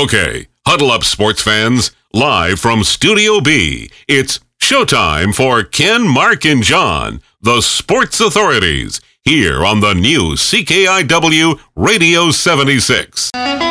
Okay, huddle up, sports fans. Live from Studio B, it's showtime for Ken, Mark, and John, the Sports Authorities, here on the new CKIW Radio 76.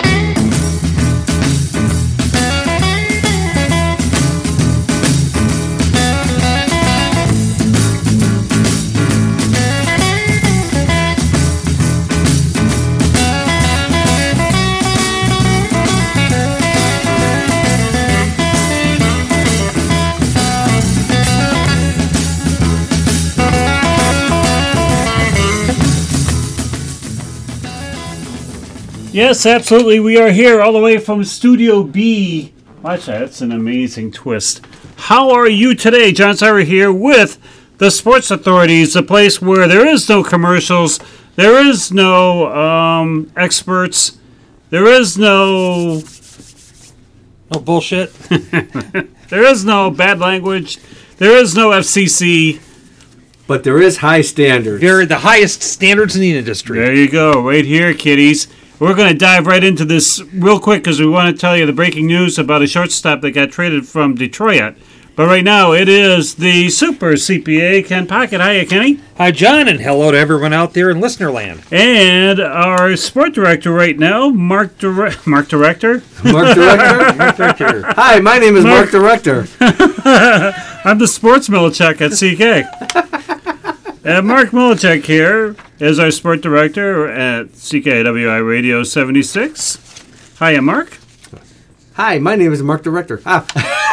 Yes, absolutely. We are here all the way from Studio B. Watch that. That's an amazing twist. How are you today? John Sauer here with the Sports Authorities, the place where there is no commercials, there is no experts, there is no bullshit. There is no bad language, there is no FCC. But there is high standards. They're the highest standards in the industry. There you go, right here, kiddies. We're going to dive right into this real quick because we want to tell you the breaking news about a shortstop that got traded from Detroit. But right now, it is the Super CPA, Ken Pocket. Hiya, Kenny. Hi, John, and hello to everyone out there in listener land. And our sport director right now, Mark Director. Mark Director? Mark Director. Hi, my name is Mark Director. I'm the sports Milichek at CK. And Mark Milichek here is our sport director at CKWI Radio 76. Hiya, Mark. Hi, my name is Mark Director. Hi,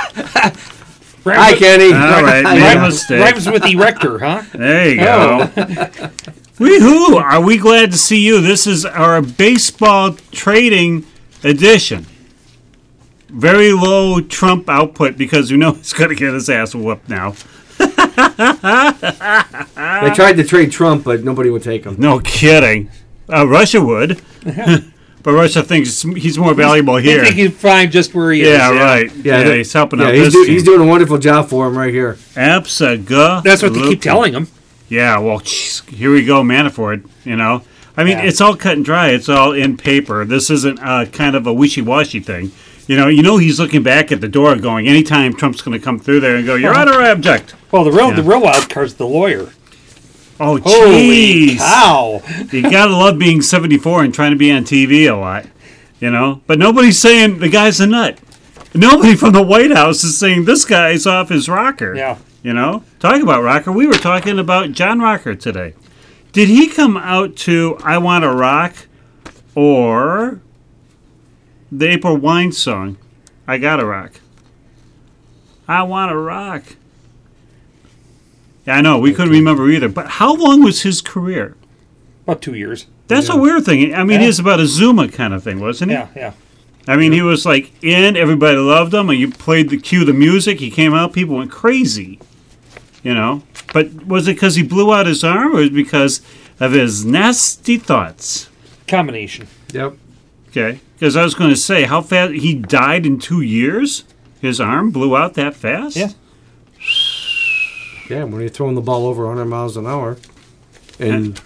Kenny. All right, made a mistake. Rhymes with erector, huh? There you go. Woohoo! Are we glad to see you? This is our baseball trading edition. Very low Trump output because we know he's going to get his ass whooped now. They tried to trade Trump, but nobody would take him. No kidding. Russia would. But Russia thinks he's more valuable here. I think he's fine just where he is. Yeah, right. Yeah, he's helping out this he's doing a wonderful job for him right here. Absolutely. That's what they keep telling him. Yeah, well, here we go, Manafort, you know. I mean, It's all cut and dry. It's all in paper. This isn't kind of a wishy-washy thing. You know, he's looking back at the door going, anytime Trump's going to come through there and go, Your Honor, I object. Well, the real wild card's the lawyer. Oh, jeez. Holy cow. You got to love being 74 and trying to be on TV a lot, you know. But nobody's saying the guy's a nut. Nobody from the White House is saying this guy's off his rocker. Yeah. You know, talking about rocker, we were talking about John Rocker today. Did he come out to I Want to Rock or the April Wine song, I Gotta Rock? I Want to Rock. Yeah, I know, we couldn't remember either. But how long was his career? About 2 years. That's a weird thing. I mean, he's about a Zuma kind of thing, wasn't he? Yeah. I mean, he was like everybody loved him, and you played the music, he came out, people went crazy, you know. But was it because he blew out his arm, or was it because of his nasty thoughts? Combination. Yep. Okay, because I was going to say, how fast, he died in 2 years? His arm blew out that fast? Yeah. Yeah, when you're throwing the ball over 100 miles an hour. And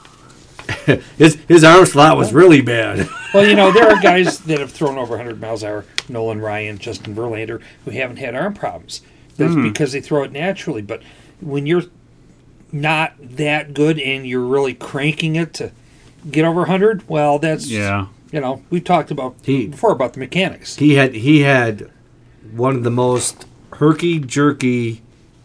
his arm slot was really bad. Well, you know, there are guys that have thrown over 100 miles an hour, Nolan Ryan, Justin Verlander, who haven't had arm problems. That's because they throw it naturally. But when you're not that good and you're really cranking it to get over 100, well, that's, you know, we've talked about before about the mechanics. He had one of the most herky-jerky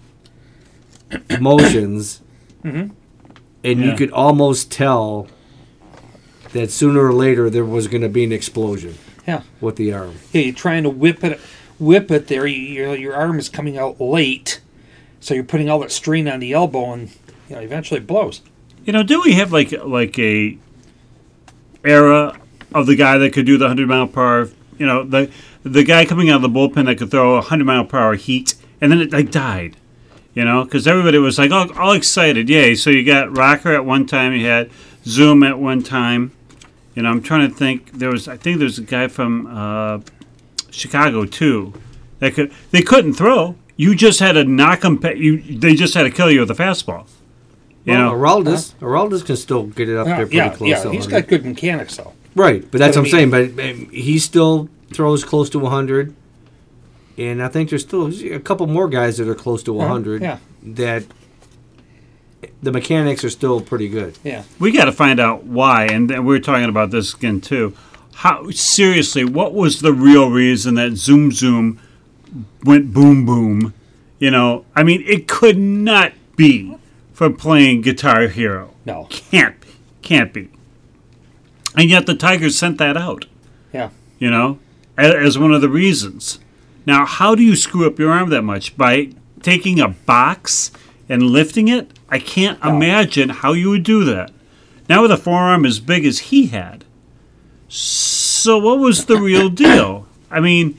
motions, and you could almost tell that sooner or later there was going to be an explosion. Yeah, with the arm. Yeah, you're trying to whip it there. Your arm is coming out late, so you're putting all that strain on the elbow, and eventually it blows. You know, do we have like a era of the guy that could do the 100-mile-per-hour? You know, the guy coming out of the bullpen that could throw 100-mile-per-hour heat, and then it died. You know, because everybody was like all excited. Yay. So you got Rocker at one time. You had Zoom at one time. You know, I'm trying to think. I think there's a guy from Chicago, too. They couldn't throw. You just had to knock them. They just had to kill you with a fastball. You know? Araldis can still get it up there pretty close. Yeah, he's got good mechanics, though. Right, but that's what I'm saying. But he's still throws close to 100, and I think there's still a couple more guys that are close to 100. Yeah. That the mechanics are still pretty good. Yeah. We got to find out why, and we were talking about this again too. How seriously? What was the real reason that Zoom Zoom went boom boom? You know, I mean, it could not be for playing Guitar Hero. No. Can't be. And yet the Tigers sent that out. Yeah. You know, as one of the reasons. Now, how do you screw up your arm that much? By taking a box and lifting it? I can't imagine how you would do that. Now with a forearm as big as he had. So what was the real deal? I mean,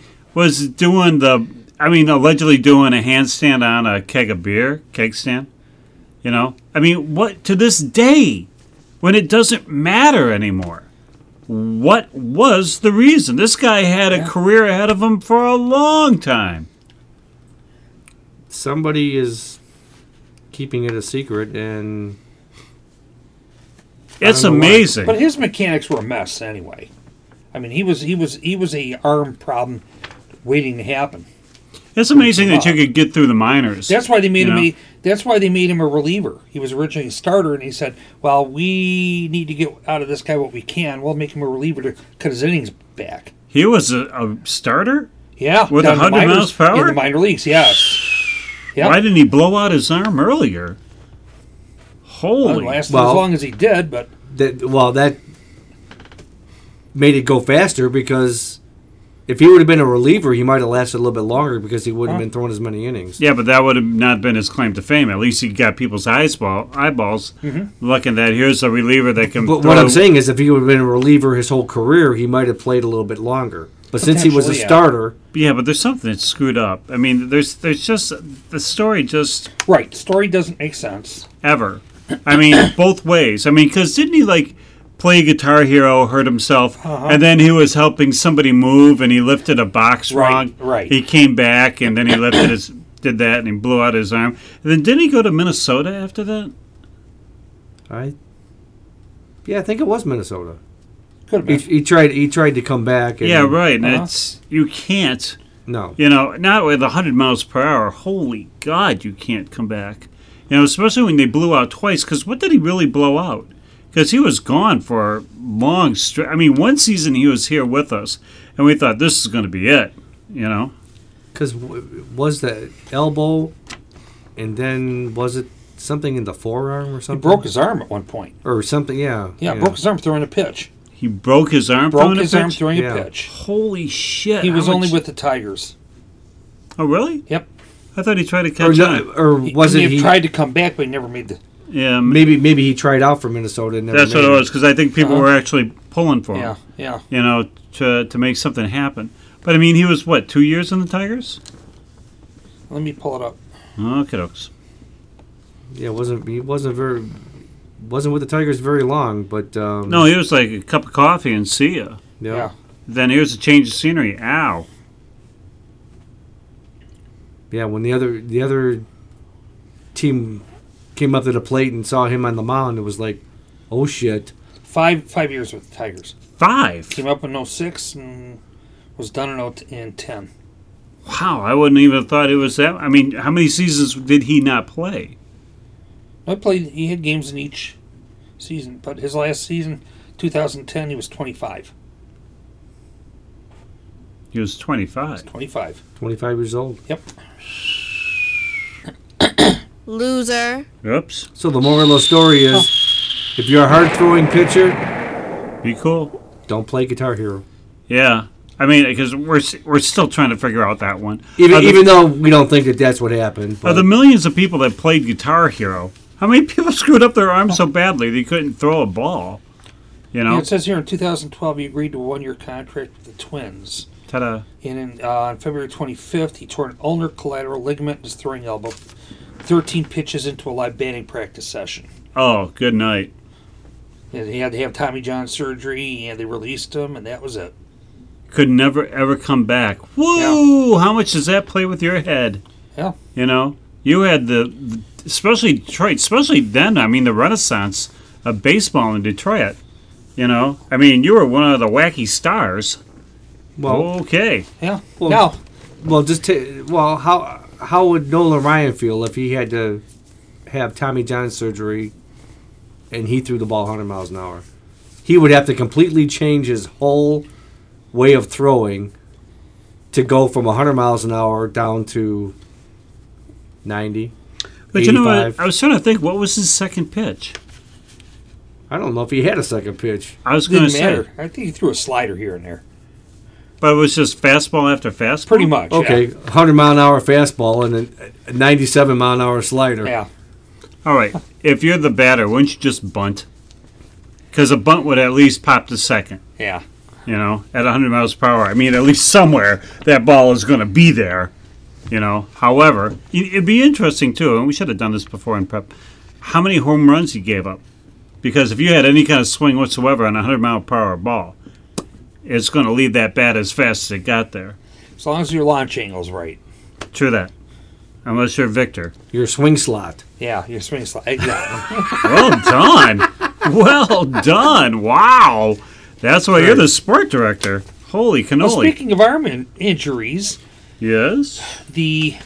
allegedly doing a handstand on a keg stand? You know? I mean, what, to this day, when it doesn't matter anymore, what was the reason? This guy had a career ahead of him for a long time. Somebody is keeping it a secret, and It's don't know why. amazing. But his mechanics were a mess anyway. I mean, he was a arm problem waiting to happen. It's amazing that you could get through the minors. That's why they made You know? him. That's why they made him a reliever. He was originally a starter, and he said, "Well, we need to get out of this guy what we can. We'll make him a reliever to cut his innings back." He was a starter? Yeah, With down in the 100 miles per hour? in the minor leagues. Yes. Yep. Why didn't he blow out his arm earlier? Well, Holy. it lasted Well- as long as he did, but that made it go faster, because if he would have been a reliever, he might have lasted a little bit longer because he wouldn't have been throwing as many innings. Yeah, but that would have not been his claim to fame. At least he got people's eyeballs looking that here's a reliever that can But throw. what I'm saying is, if he would have been a reliever his whole career, he might have played a little bit longer. But since he was a Potentially, yeah. starter, Yeah, but there's something that's screwed up. I mean, there's just the story just right, story doesn't make sense. ever. I mean, both ways. I mean, because didn't he like play Guitar Hero, hurt himself, and then he was helping somebody move, and he lifted a box wrong. Right. He came back, and then he did that, and he blew out his arm. And then didn't he go to Minnesota after that? I think it was Minnesota. Could have been. He tried to come back. And, Yeah, right. And Uh-huh. it's you can't. No. You know, not with 100 miles per hour. Holy God, you can't come back. You know, especially when they blew out twice. Because what did he really blow out? Because he was gone for long stretch. I mean, one season he was here with us, and we thought this is going to be it. You know, Because was the elbow, and then was it something in the forearm or He something? broke his arm at one point. Or something, yeah. Yeah, broke his arm throwing a pitch. he broke his arm. Broke throwing a his arm pitch? throwing Yeah. a pitch. Holy shit! He was How only much- with the Tigers. Oh, really? Yep. I thought he tried to Or, catch no, on. or was he it he? tried to come back, but he never made the. Yeah, Maybe he tried out for Minnesota and never that's made what it was. Because I think people were actually pulling for him. Yeah, yeah. You know, to make something happen. But I mean, he was what, 2 years in the Tigers? Let me pull it up. Okay, dokes. Yeah, he wasn't with the Tigers very long, but No, he was like a cup of coffee and see ya. Yeah. Then here's a change of scenery. Ow. Yeah, when the other team came up to the plate and saw him on the mound, it was like, oh shit. 5 years with the Tigers. 5. Came up in 06 and was done in 10. Wow, I wouldn't even have thought it was that. I mean, how many seasons did he not play? He had games in each season, but his last season, 2010, he was 25. He was 25. 25. 25 years old. Yep. Loser. Oops. So the moral of the story is, if you're a hard-throwing pitcher, Be cool. don't play Guitar Hero. Yeah. I mean, because we're still trying to figure out that one. Even though we don't think that that's what happened. Of But the millions of people that played Guitar Hero, how many people screwed up their arms so badly they couldn't throw a ball? You know? Yeah, it says here in 2012 he agreed to a 1-year contract with the Twins. Ta-da. And on February 25th, he tore an ulnar collateral ligament in his throwing elbow. 13 pitches into a live batting practice session. Oh, good night. And he had to have Tommy John surgery, and they released him, and that was it. Could never, ever come back. Woo! How much does that play with your head? Yeah. You know? You had especially Detroit, especially then, I mean, the renaissance of baseball in Detroit. You know? I mean, you were one of the wacky stars. Well, Okay. Yeah. Well, Now, well, how would Nolan Ryan feel if he had to have Tommy John surgery and he threw the ball 100 miles an hour? He would have to completely change his whole way of throwing to go from 100 miles an hour down to 90. But 85. you know what? I was trying to think, what was his second pitch? I don't know if he had a second pitch. I was going didn't to say, matter. I think he threw a slider here and there. but it was just fastball after fastball? Pretty much. Okay, 100 mile an hour fastball and a 97 mile an hour slider. Yeah. All right. If you're the batter, wouldn't you just bunt? Because a bunt would at least pop to second, Yeah. you know, at 100 miles per hour. I mean, at least somewhere that ball is going to be there, you know. However, it'd be interesting, too, and we should have done this before in prep, how many home runs he gave up. Because if you had any kind of swing whatsoever on a 100 mile per hour ball, it's going to leave that bat as fast as it got there. As long as your launch angle's right. True that. Unless you're Victor. Your swing slot. Yeah, your swing slide. Exactly. Well done. Well done. Wow. That's why you're the sport director. Holy Well, cannoli. speaking of arm injuries, Yes? the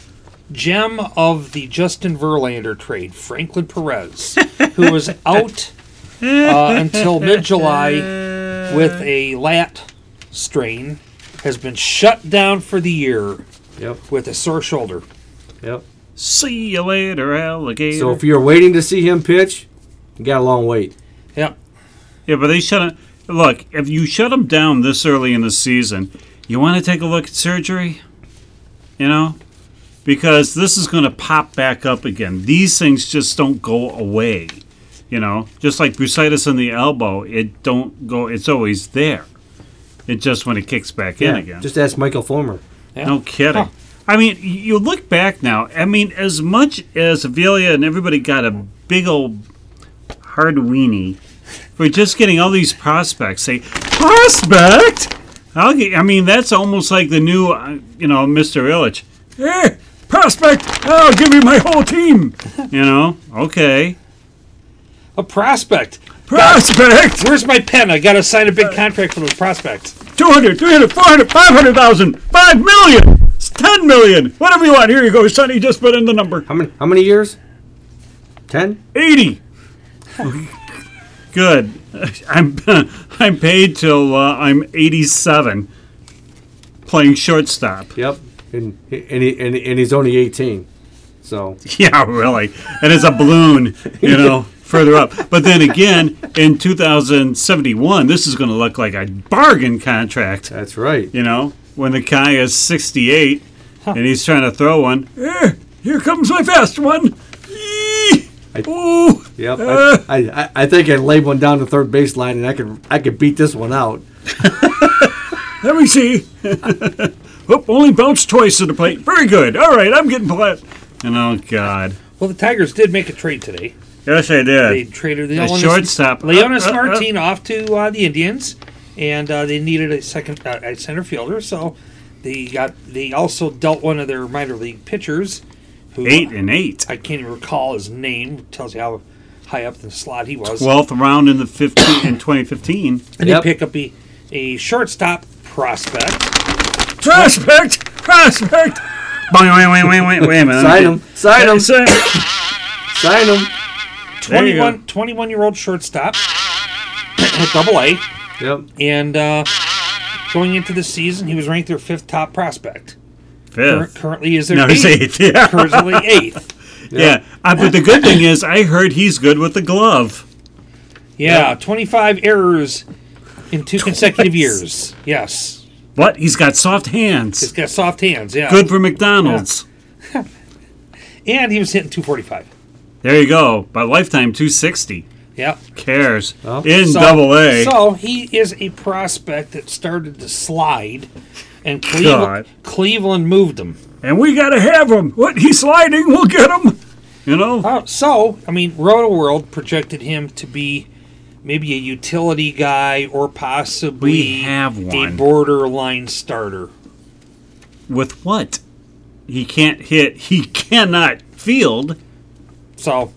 gem of the Justin Verlander trade, Franklin Perez, who was out until mid-July with a lat strain, has been shut down for the year Yep. with a sore shoulder. Yep. See you later, alligator. So if you're waiting to see him pitch, you got a long wait. Yep. Yeah, but they shut him. Look, if you shut him down this early in the season, you want to take a look at surgery? You know? Because this is going to pop back up again. These things just don't go away. You know? Just like bursitis in the elbow, it don't go, it's always there. It just when it kicks back in again. Just ask Michael Fulmer. Yeah. No kidding. Huh. I mean, you look back now. I mean, as much as Avila and everybody got a big old hard weenie for just getting all these prospects. Say, prospect? I mean, that's almost like the new, Mr. Illich. Hey, prospect! Oh, give me my whole team. You know? Okay. A prospect. Prospect! Where's my pen? I got to sign a big contract for those prospects. 200, 300, 400, 500,000, 5 million, 10 million, whatever you want. Here you go, Sonny. Just put in the number. How many years? 10? 80. Good. I'm paid till I'm 87, playing shortstop. Yep. And he's only 18. So Yeah, really. And it's a balloon, further up. But then again, in 2071, this is going to look like a bargain contract. that's right. When the guy is 68 and he's trying to throw one. Here comes my fast one. Ooh. Yep. I think I laid one down the third baseline and I could beat this one out. Let me see. Only bounced twice to the plate. Very good. All right, I'm getting flat. Oh, God. Well, the Tigers did make a trade today. Yes, I They did. traded A shortstop. Leonis Martin off to the Indians, and they needed a second center fielder, so they also dealt one of their minor league pitchers, who 8 and 8. I can't even recall his name. Tells you how high up the slot he was. 12th round in 2015. And Yep. they pick up a shortstop prospect. Prospect! Wait a minute. Sign him. Sign him. Sign- Sign him. There you go. 21-year-old shortstop at Double-A, Yep. and going into the season, he was ranked their 5th top prospect. 5th. Currently is their No, he's 8th. 8th. Yeah. Currently 8th. Yeah. But the good thing is, I heard he's good with the glove. Yeah, 25 errors in 2 consecutive years. Yes. What? He's got soft hands. He's got soft hands, yeah. Good for McDonald's. And he was hitting 245. There you go. By lifetime, 260. Yeah. Cares. Well, In So- Double A. So he is a prospect that started to slide, and God. Cleveland moved him. And we got to have him. What? He's sliding. We'll get him. Roto World projected him to be maybe a utility guy or possibly We have a one. borderline starter. With what? He can't hit. He cannot field. So,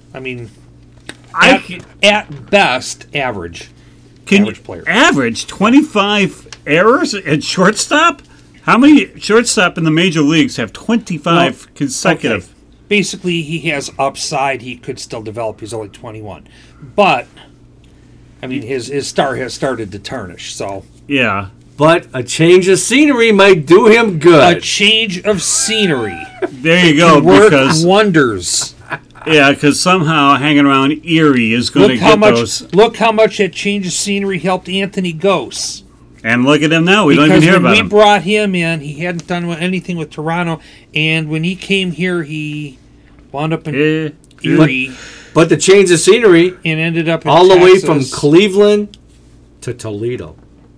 at best, average. Can Average player. Average 25 errors at shortstop? How many shortstop in the major leagues have 25 consecutive? Okay. Basically, he has upside. He could still develop. He's only 21. But, I mean, his star has started to tarnish. So, Yeah. But a change of scenery might do him a good. change of scenery There you go. work Because wonders. because somehow hanging around Erie is going to Look how get much. those. Look how much that change of scenery helped Anthony Gose. And look at him now. We don't even Because hear when about we him. brought him in, he hadn't done anything with Toronto, and when he came here, he wound up in Erie But the change of scenery and ended up in all the way from Texas. Cleveland to Toledo.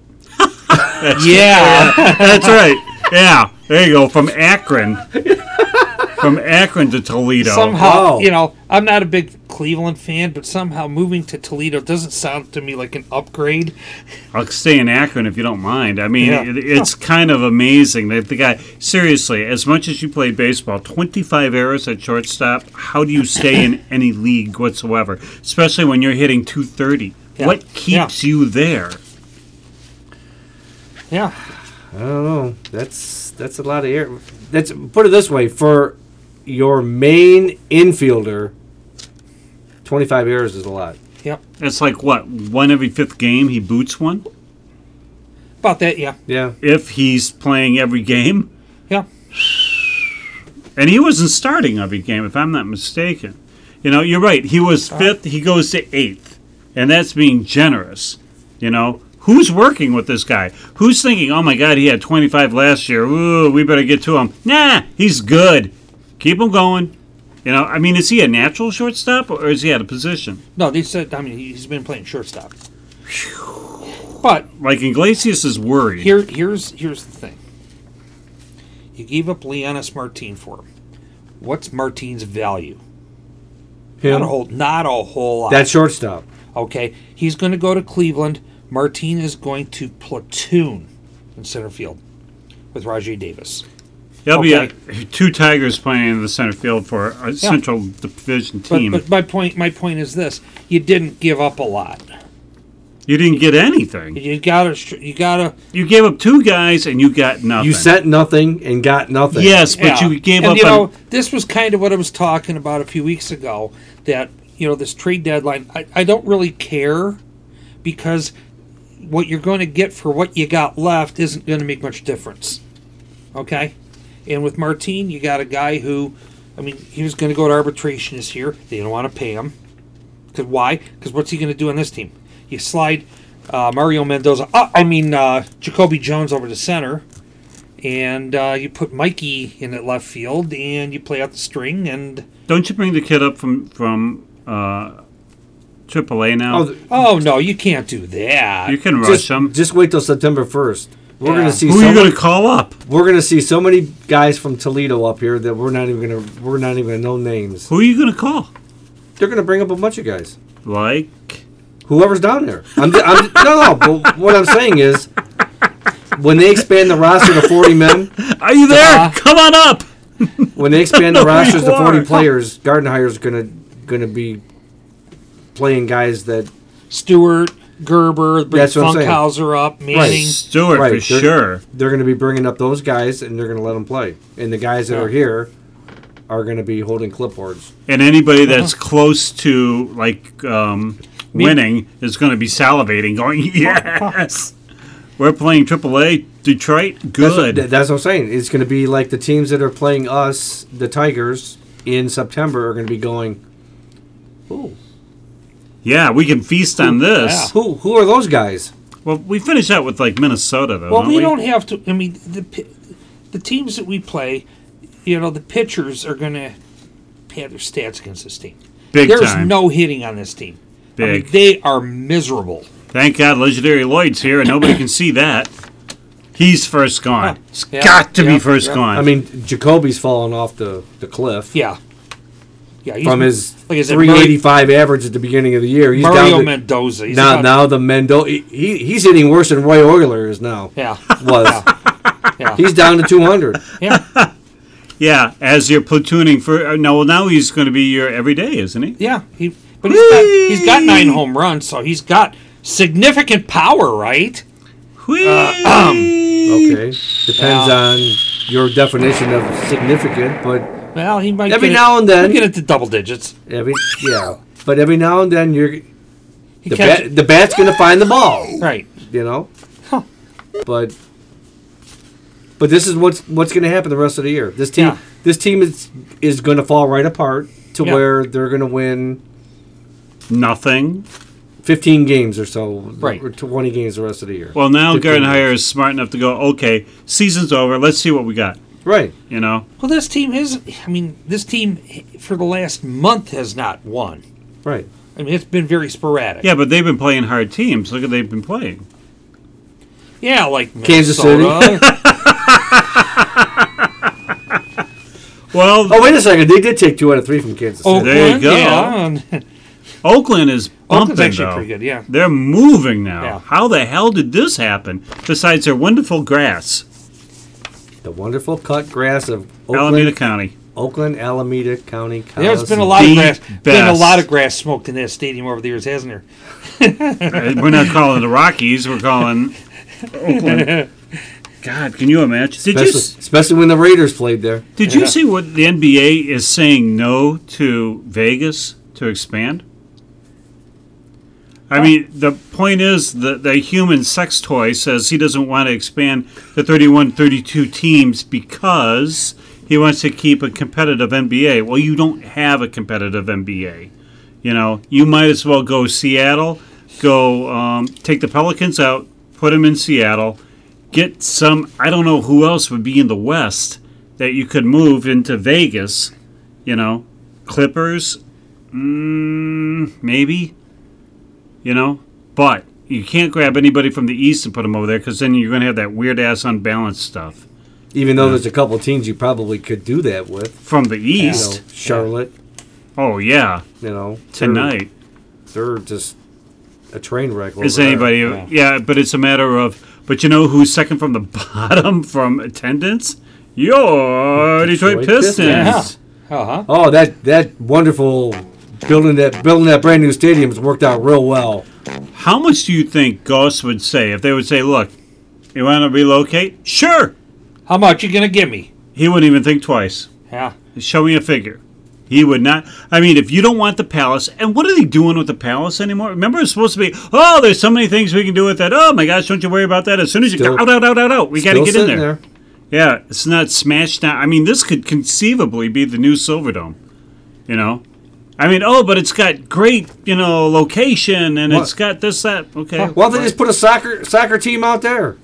Yeah, That's right. Yeah. There you go. From Akron. From Akron to Toledo. somehow, Wow. I'm not a big Cleveland fan, but somehow moving to Toledo doesn't sound to me like an upgrade. I'll stay in Akron if you don't mind. I mean, Yeah. it's kind of amazing that the guy, seriously, as much as you played baseball, 25 errors at shortstop, how do you stay in any league whatsoever? Especially when you're hitting 230. Yeah. What keeps you there? Yeah, I don't know. That's a lot of air. That's put it this way, for your main infielder, 25 errors is a lot. yep, It's like, what, one every fifth game he boots one? about that. Yeah, Yeah. If he's playing every game? yeah. And he wasn't starting every game, if I'm not mistaken. You know, you're right. He was fifth. He goes to eighth. And that's being generous. You know, who's working with this guy? Who's thinking, oh, my God, he had 25 last year. Ooh, we better get to him. Nah, he's good. Keep him going. You know, I mean, is he a natural shortstop or is he at a position? No, they said. I mean, he's been playing shortstop. But Like Iglesias is worried. here's the thing. You gave up Leonis Martin for him. What's Martin's value? Him. Not a whole lot. That shortstop. Okay, he's going to go to Cleveland. Martin is going to platoon in center field with Rajay Davis. There'll be okay. two Tigers playing in the center field for a Central Division team. But my point is this: you didn't give up a lot. You didn't get anything. You gotta. You gave up two guys and you got nothing. You sent nothing and got nothing. Yes, but Yeah. you gave and up. you know, this was kind of what I was talking about a few weeks ago. That this trade deadline. I don't really care because what you're going to get for what you got left isn't going to make much difference. Okay, and with Martin, you got a guy who, I mean, he was going to go to arbitration this year. They didn't want to pay him. Because why? Because what's he going to do on this team? You slide Mario Mendoza, Jacoby Jones over to center, and you put Mikey in at left field, and you play out the string, and Don't you bring the kid up from AAA now? oh no, you can't do that. You can rush him. Just wait till September 1st. We're Yeah. gonna see. Who are you going to call up? We're gonna see so many guys from Toledo up here that we're not even gonna know names. Who are you going to call? They're gonna bring up a bunch of guys. Like, Whoever's down there. No. But what I'm saying is, when they expand the roster to 40 men, are you there? Come on up. when they expand the know who rosters you to 40 are. players, Gardenhire's gonna be playing guys that Stewart, Gerber, bring That's what I'm saying. Funkhauser up, Manning. Stewart Right, for they're- sure. they're going to be bringing up those guys and they're going to let them play. And the guys that Yeah. are here are going to be holding clipboards. And anybody that's close to winning is going to be salivating, going, yes. We're playing AAA, Detroit, good. That's what I'm saying. It's going to be like the teams that are playing us, the Tigers, in September are going to be going, ooh, Yeah, we can feast on this. Yeah. who are those guys? Well, we finish out with Minnesota, though. Well, don't we don't have to. I mean, the teams that we play, the pitchers are going to have their stats against this team. Big There's time. no hitting on this team. I mean, Big. they are miserable. Thank God Legendary Lloyd's here, and nobody can see that. He's first gone. It's Yeah, got to be yeah, first yeah. gone. I mean, Jacoby's fallen off the cliff Yeah. Yeah. from his like I said, 385 average at the beginning of the year. He's Mario down to, Mendoza. He's now, about- now the Mendoza, he's hitting worse than Roy Euler is now. Yeah. Was. Yeah. He's down to 200. Yeah. yeah, as you're platooning for now he's going to be your everyday, isn't he? Yeah. But he's got 9 home runs, so he's got significant power, right? Whee! Okay, depends on your definition of significant, but Well, he might every get now and he'll then, get into double digits. but every now and then He catch- the bat's going to find the ball, right. you know. Huh. But this is what's going to happen the rest of the year. This team is going to fall right apart to where they're going to win Nothing. 15 games or so, Right. or 20 games the rest of the year. Well, now 15 Gardenhire games. is smart enough to go, okay, season's over. Let's see what we got. Right. You know? Well, this team this team for the last month has not won. Right. I mean, it's been very sporadic. Yeah, but they've been playing hard teams. Look at they've been playing. Yeah, like Kansas Minnesota. Well, Oh, wait a second. They did take 2 out of 3 from Kansas City. Oakland, There you go. Yeah, and Oakland is Oakland's bumping, actually though. pretty good. Yeah. They're moving now. Yeah. How the hell did this happen? Besides their wonderful grass, The wonderful cut grass of Alameda County. Oakland, Alameda County. There's been a Coliseum. lot of The grass. Been a best. lot of grass smoked in that stadium over the years, hasn't there? We're not calling the Rockies. We're calling Oakland. God, can you imagine? Especially when the Raiders played there. Did you see what the NBA is saying no to Vegas to expand? I mean, the point is that the human sex toy says he doesn't want to expand to 31, 32 teams because he wants to keep a competitive NBA. Well, you don't have a competitive NBA. You know, you might as well go Seattle, take the Pelicans out, put them in Seattle, get some, I don't know who else would be in the West that you could move into Vegas, you know, Clippers, maybe. You know, but you can't grab anybody from the East and put them over there because then you're going to have that weird ass unbalanced stuff Even though there's a couple teams you probably could do that with. from the You know, East. Charlotte, Oh yeah, you know. tonight They're just a train wreck. is over anybody? there. Yeah, but it's a matter of. But you know who's second from the bottom from attendance? Your Detroit Detroit Pistons. Pistons. Uh-huh. Oh, that wonderful building that brand new stadium has worked out real well. How much do you think Ghost would say if they would say, "Look, you want to relocate? Sure." How much you gonna give me? He wouldn't even think twice. Yeah. Show me a figure. He would not. I mean, if you don't want the palace, and what are they doing with the palace anymore? Remember, it's supposed to be, oh, there's so many things we can do with it. Oh my gosh, don't you worry about that. As soon as you Still- go out, we got to Still get in sitting there. Yeah, it's not smashed down. I mean, this could conceivably be the new Silverdome. You know, I mean, oh, but it's got great, location, and What? it's got this, that. Okay, Well, they just put a soccer team out there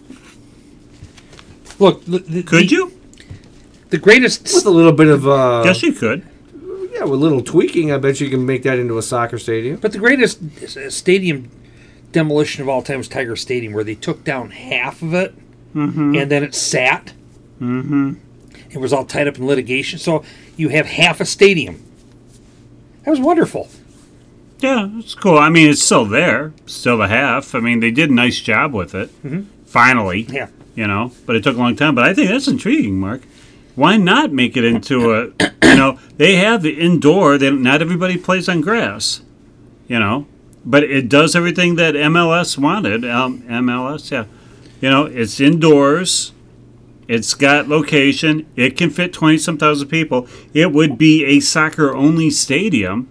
Look, could you? The greatest. with a little bit of Yes, you could. yeah, with a little tweaking. I bet you can make that into a soccer stadium. But the greatest stadium demolition of all time was Tiger Stadium, where they took down half of it, and then it sat. Mm-hmm. It was all tied up in litigation, so you have half a stadium. That was wonderful. Yeah, it's cool. I mean, it's still there, still the half. I mean, they did a nice job with it. Finally, Yeah. but it took a long time. But I think that's intriguing, Mark. Why not make it into a, they have the indoor. Not everybody plays on grass, but it does everything that MLS wanted. MLS, yeah. It's indoors. It's got location. It can fit 20-some thousand people. It would be a soccer-only stadium.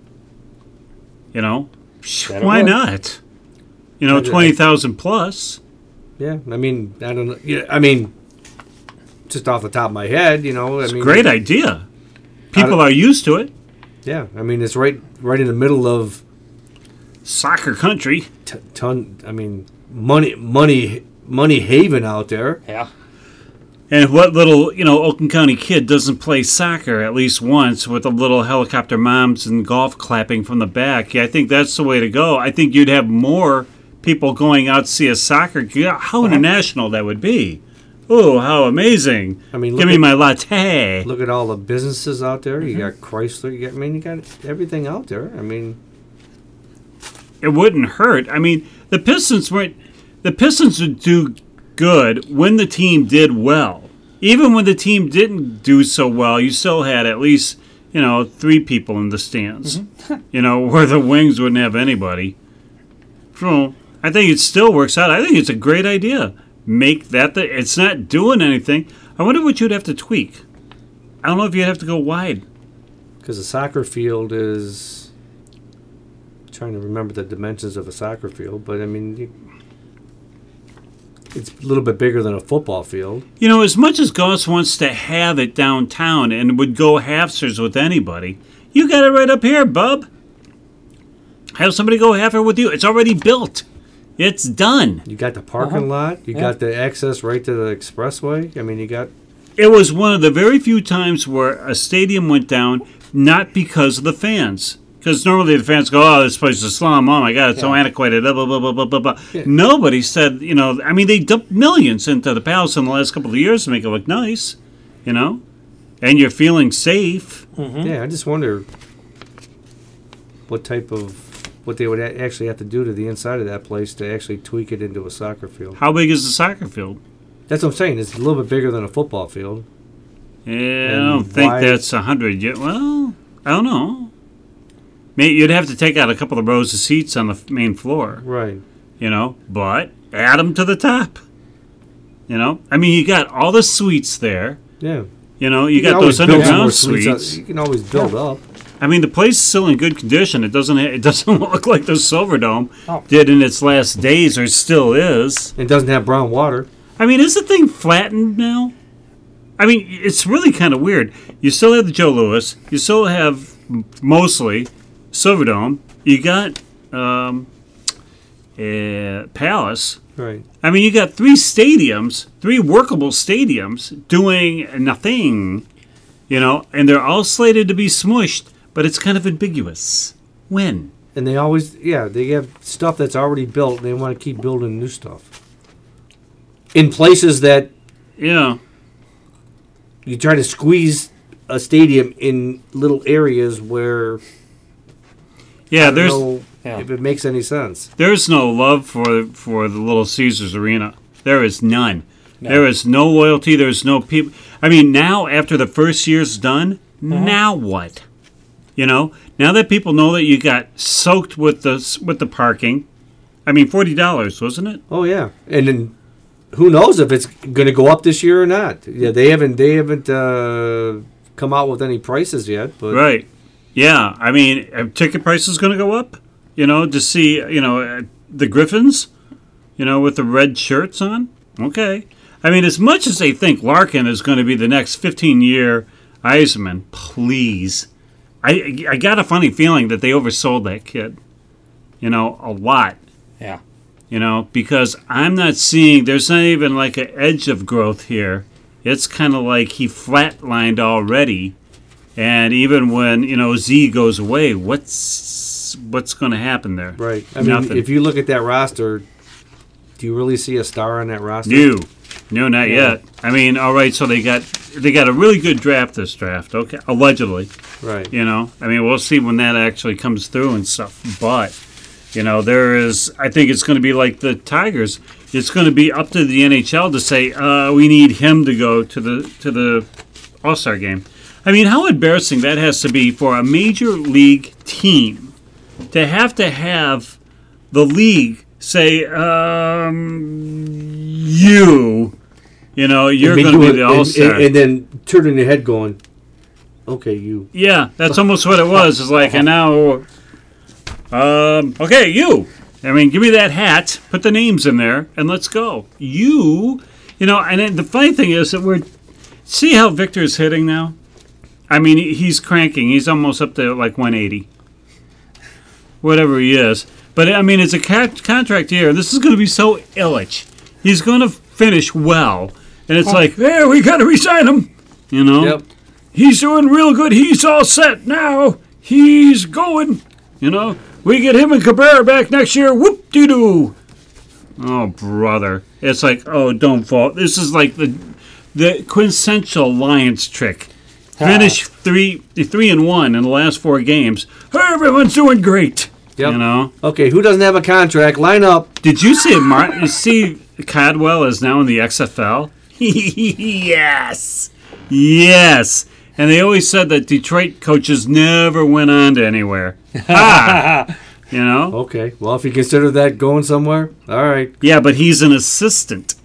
Why would. not? I- 20,000 plus. Yeah, I mean, I don't know. Yeah, I mean, just off the top of my head, It's a great idea. People are used to it. Yeah, I mean, it's right in the middle of Soccer country. money haven out there. Yeah. And what little, Oakland County kid doesn't play soccer at least once with the little helicopter moms and golf clapping from the back? Yeah, I think that's the way to go. I think you'd have more people going out to see a soccer. How international that would be. Oh, how amazing. I mean, give me my latte. Look at all the businesses out there. You got Chrysler. You got everything out there. I mean, It wouldn't hurt. I mean, the Pistons would do good when the team did well. Even when the team didn't do so well, you still had at least, 3 people in the stands. Where the wings wouldn't have anybody. So I think it still works out. I think it's a great idea. make that it's not doing anything. I wonder what you'd have to tweak. I don't know if you'd have to go wide. Because a soccer field is... I'm trying to remember the dimensions of a soccer field, but I mean... It's a little bit bigger than a football field. You know, as much as Goss wants to have it downtown and would go halfsters with anybody, you got it right up here, bub. Have somebody go half it with you. It's already built. It's done. You got the parking lot. You got the access right to the expressway. I mean, you got... It was one of the very few times where a stadium went down, not because of the fans. Because normally the fans go, oh, this place is a slum. Oh, my God, it's so antiquated. Blah, blah, blah, blah, blah, blah, blah. Yeah. Nobody said, you know, I mean, they dumped millions into the Palace in the last couple of years to make it look nice, you know? And you're feeling safe. Yeah, I just wonder what they would actually have to do to the inside of that place to actually tweak it into a soccer field. How big is the soccer field? That's what I'm saying. It's a little bit bigger than a football field. Yeah, I And don't think why- that's 100 yet. Well, I don't know. Maybe you'd have to take out a couple of rows of seats on the main floor, Right. you know, but add them to the top. You know, I mean, you got all the suites there. Yeah. You know, you can got always those build some underground more suites. You can always build up. I mean, the place is still in good condition. It doesn't look like the Silverdome Oh. did in its last days, or still is. It doesn't have brown water. I mean, is the thing flattened now? I mean, it's really kind of weird. You still have the Joe Louis. You still have mostly Silverdome. You got Palace. Right. I mean, you got three workable stadiums doing nothing, you know, and they're all slated to be smushed, but it's kind of ambiguous. When? And they always, they have stuff that's already built, and they want to keep building new stuff. In places that Yeah. you try to squeeze a stadium in little areas where Yeah, I don't know Yeah. if it makes any sense. there's no love for the Little Caesars Arena. There is none. No. There is no loyalty. There's no people. I mean, now after the first year's done, now what? You know, now that people know that you got soaked with the parking. I mean, $40, wasn't it? Oh yeah, and then who knows if it's going to go up this year or not? Yeah, they haven't come out with any prices yet. But Right. Yeah. I mean, are ticket prices going to go up? You know, to see, you know, the Griffins, you know, with the red shirts on? Okay. I mean, as much as they think Larkin is going to be the next 15-year Eisman, please. I got a funny feeling that they oversold that kid, you know, a lot. Yeah. You know, because I'm not seeing, there's not even like an edge of growth here. It's kind of like he flatlined already. And even when, you know, Z goes away, what's going to happen there? right. I mean, Nothing. if you look at that roster, do you really see a star on that roster? No, not yet. I mean, all right, so they got a really good draft this draft, okay, allegedly. Right. You know, I mean, we'll see when that actually comes through and stuff. But, you know, I think it's going to be like the Tigers. It's going to be up to the NHL to say, we need him to go to the All-Star game. I mean, how embarrassing that has to be for a major league team to have the league say, you know, you're And going to be doing- the All-Star. and then turning your head going, okay, you. Yeah, that's almost what it was. It's like, and now, okay, you. I mean, give me that hat, put the names in there, and let's go. You know, and then the funny thing is that see how Victor's hitting now? I mean, he's cranking. He's almost up to like 180. Whatever he is. But, I mean, it's a contract year. This is going to be so Illich. He's going to finish well. And it's like, hey, we got to resign him. You know? Yep. He's doing real good. He's all set now. He's going. You know, we get him and Cabrera back next year. Whoop-de-doo. Oh, brother. It's like, oh, don't fall. This is like the quintessential Lions trick. Finish 3-1 in the last 4 games. Hey, everyone's doing great. Yep. You know? Okay, who doesn't have a contract? Line up. Did you see You see Cadwell is now in the XFL? Yes. Yes. And they always said that Detroit coaches never went on to anywhere. Ha! You know? Okay, well, if you consider that going somewhere, all right. Yeah, but he's an assistant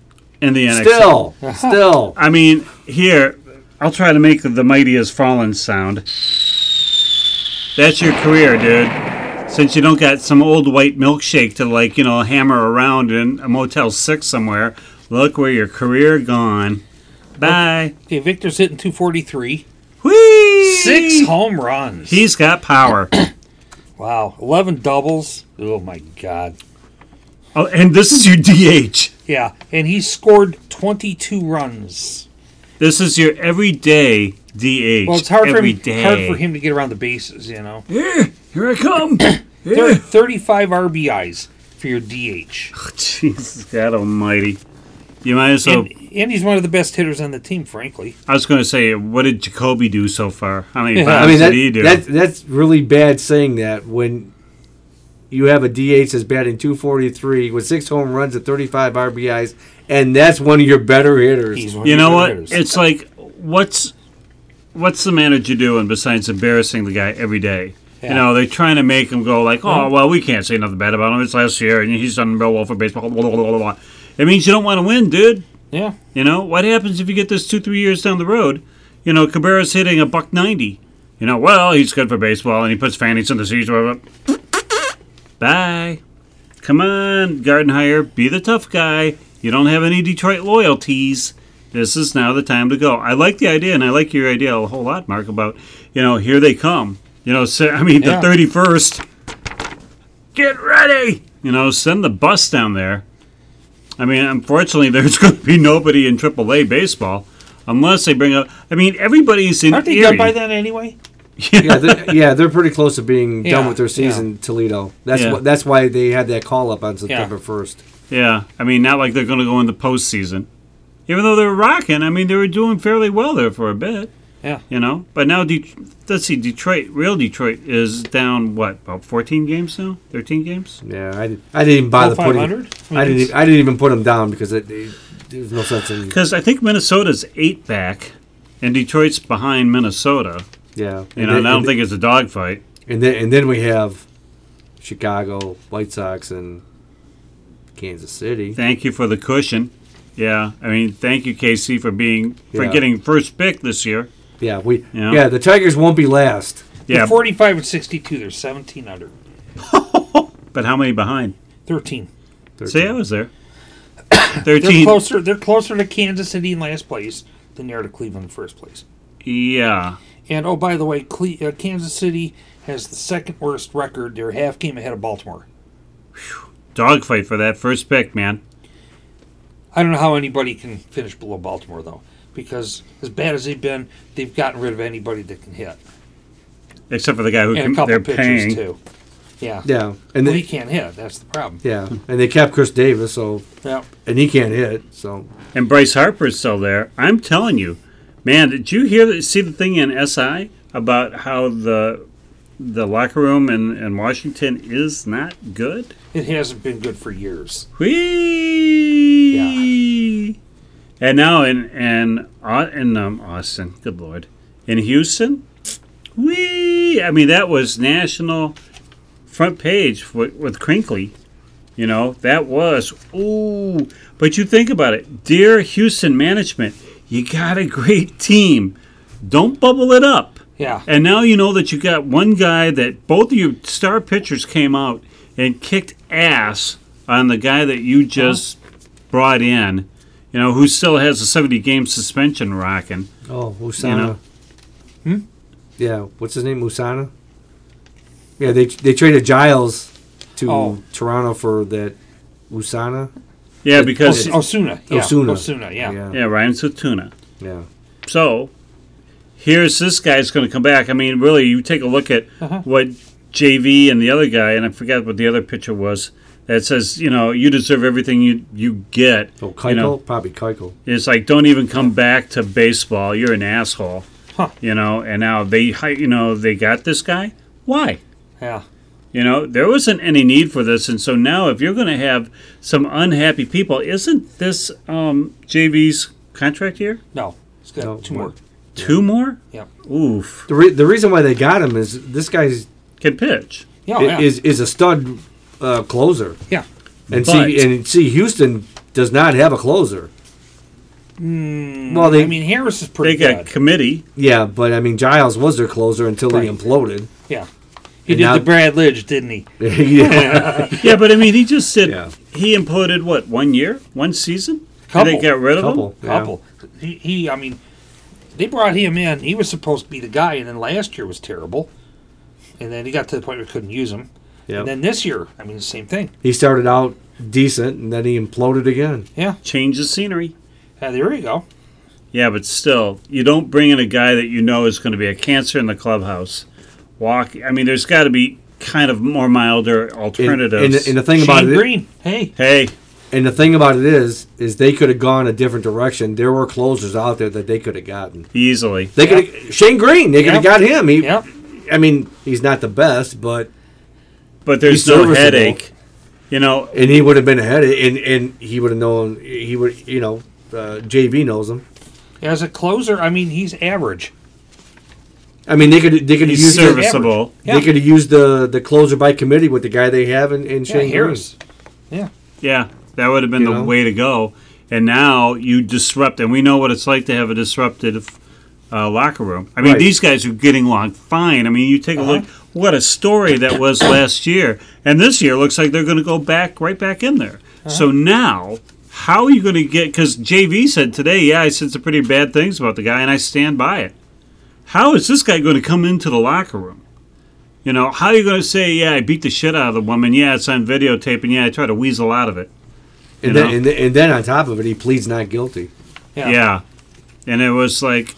in the NXT. Still. I mean, here, I'll try to make the Mighty Has Fallen sound. That's your career, dude. Since you don't got some old white milkshake to, hammer around in a Motel 6 somewhere, look where your career gone. Bye. Okay, Victor's hitting 243. Whee! 6 home runs. He's got power. Wow. 11 doubles. Oh, my God. Oh, and this is your DH. Yeah, and he scored 22 runs. This is your everyday DH. Well, it's hard for day. him to get around the bases, you know. Here I come. 35 RBIs for your DH. Jesus God Almighty! You might as well. And he's one of the best hitters on the team, frankly. I was going to say, what did Jacoby do so far? How many Yeah. bombs did he do? That's really bad saying that when you have a DH that's batting 243 with 6 home runs and 35 RBIs, and that's one of your better hitters. He's one You of know your what? hitters. It's like, what's the manager doing besides embarrassing the guy every day? Yeah. You know, they're trying to make him go like, oh, well, we can't say nothing bad about him. It's last year, and he's done real well for baseball. Blah, blah, blah, blah. It means you don't want to win, dude. Yeah. You know, what happens if you get this 2-3 years down the road? You know, Cabrera's hitting a $190. You know, well, he's good for baseball, and he puts fannies in the seats. Bye. Come on, Gardenhire, be the tough guy. You don't have any Detroit loyalties. This is now the time to go. I like the idea, and I like your idea a whole lot, Mark, about, here they come. The 31st. Get ready! Send the bus down there. I mean, unfortunately, there's going to be nobody in AAA baseball unless they bring up. I mean, everybody's in Aren't they Erie. done by then anyway? They're pretty close to being done Yeah, with their season. Toledo. That's Yeah. that's why they had that call up on September 1st. Yeah, I mean, not like they're going to go in the postseason. Even though they were rocking, I mean, they were doing fairly well there for a bit. Yeah. But now, let's see, real Detroit is down, what, about 14 games now? 13 games? Yeah, I didn't even bother putting. 500? I didn't even put them down because there's no sense in. Because I think Minnesota's 8 back, and Detroit's behind Minnesota. Yeah, And I don't think it's a dogfight. And then we have Chicago, White Sox, and Kansas City. Thank you for the cushion. Yeah, I mean, thank you, KC, for Yeah. getting first pick this year. Yeah, Yeah. the Tigers won't be last. Yeah, They're 45 and 62. They're 17 under. but how many behind? 13. See, I was there. They're 13. closer. They're closer to Kansas City in last place than they are to Cleveland in first place. Yeah. And oh, by the way, Kansas City has the second worst record. They're a half game ahead of Baltimore. Dogfight for that first pick, man. I don't know how anybody can finish below Baltimore though, because as bad as they've been, they've gotten rid of anybody that can hit, Except for the guy who and a couple they're pitchers paying. too. Yeah. Yeah, and Well, they, he can't hit. That's the problem. yeah, and they kept Chris Davis, so Yeah. and he can't hit. So And Bryce Harper's still there. I'm telling you, man, did you see the thing in SI about how the locker room in Washington is not good? It hasn't been good for years. Whee! And now in Austin, good Lord, in Houston, whee! I mean, that was national front page with Crinkly. That was, ooh. But you think about it. Dear Houston management, you got a great team. Don't bubble it up. Yeah. And now you know that you got one guy that both of your star pitchers came out and kicked ass on the guy that you just Uh-huh. brought in, who still has a 70-game suspension rocking. Usana. Yeah, what's his name? Usana. Yeah, they traded Giles to Toronto for that Usana. Yeah, because Osuna. Yeah. Osuna. Yeah. yeah, Ryan Satuna. Yeah. So here's this guy's going to come back. I mean, really, you take a look at what JV and the other guy, and I forgot what the other pitcher was, that says, you deserve everything you get. Oh, Keuchel? Probably Keuchel. It's like, don't even come back to baseball. You're an asshole. Huh. And now they got this guy. Why? Yeah. There wasn't any need for this, and so now if you're going to have some unhappy people, isn't this JV's contract year? No. He's got No, 2 more. 2 more? Yep. Oof. The reason why they got him is this guy's Can pitch. Yeah. Yeah. is a stud closer. Yeah. And But- Houston does not have a closer. Well, I mean, Harris is They pretty got good. committee. yeah, but I mean, Giles was their closer until Right. he imploded. Yeah. He And did now- the Brad Lidge, didn't he? yeah, Yeah, but I mean, he just said Yeah. he imploded what, 1 year, 1 season? Couple. They got rid of him. couple. Yeah. Couple. I mean, they brought him in. He was supposed to be the guy, and then last year was terrible. And then he got to the point where we couldn't use him. Yep. And then this year, I mean, the same thing. He started out decent, and then he imploded again. Yeah. Change the scenery. There you go. Yeah, but still, you don't bring in a guy that you know is going to be a cancer in the clubhouse. I mean, there's got to be kind of more milder alternatives. And the thing about Shane it, Green. Hey. Hey, and the thing about it is they could have gone a different direction. There were closers out there that they could have gotten. easily. They could Shane Green. They could have Yep. got him. Yep. I mean, he's not the best, but But there's He's no serviceable. headache. You know, and he would have been ahead, and he would have known. He would, JV knows him. As a closer, I mean, he's average. I mean, they could have he's used serviceable. Yeah. They could have used the closer by committee with the guy they have in Yeah, Shane Green. Harris. Yeah. Yeah, that would have been You the know? way to go. And now you disrupt, and we know what it's like to have a disrupted locker room. I mean, Right. these guys are getting along fine. I mean, you take a look, what a story that was last year. And this year looks like they're going to go right back in there. So now, how are you going to get, because JV said today, yeah, I said some pretty bad things about the guy, and I stand by it. How is this guy going to come into the locker room? You know, how are you going to say, yeah, I beat the shit out of the woman, yeah, it's on videotape, and yeah, I try to weasel out of it? And You then, and then on top of it, he pleads not guilty. Yeah. And it was like,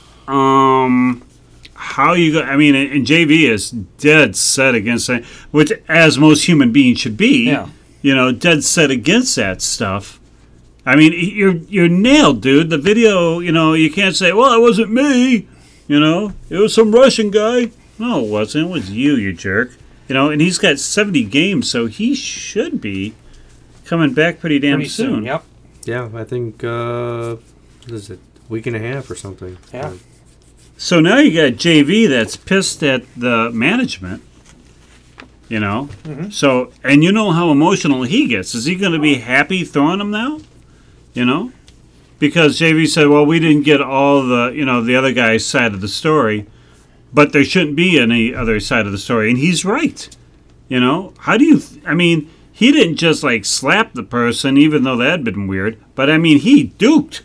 how you go? I mean, and JV is dead set against that, which, as most human beings should be, Yeah. you know, dead set against that stuff. I mean, you're nailed, dude. The video, you know, you can't say, well, it wasn't me. You know, it was some Russian guy. No, it wasn't. It was you jerk. You know, and he's got 70 games, so he should be coming back pretty damn Pretty soon. Yep. Yeah, I think what is it, a week and a half or something. Yeah. So now you got JV that's pissed at the management, you know. So, and you know how emotional he gets. Is he going to be happy throwing them now? You know, because JV said, "Well, we didn't get all the, you know, the other guy's side of the story, but there shouldn't be any other side of the story." And he's right. You know, how do you? I mean, he didn't just like slap the person, even though that had been weird. But I mean, he duped.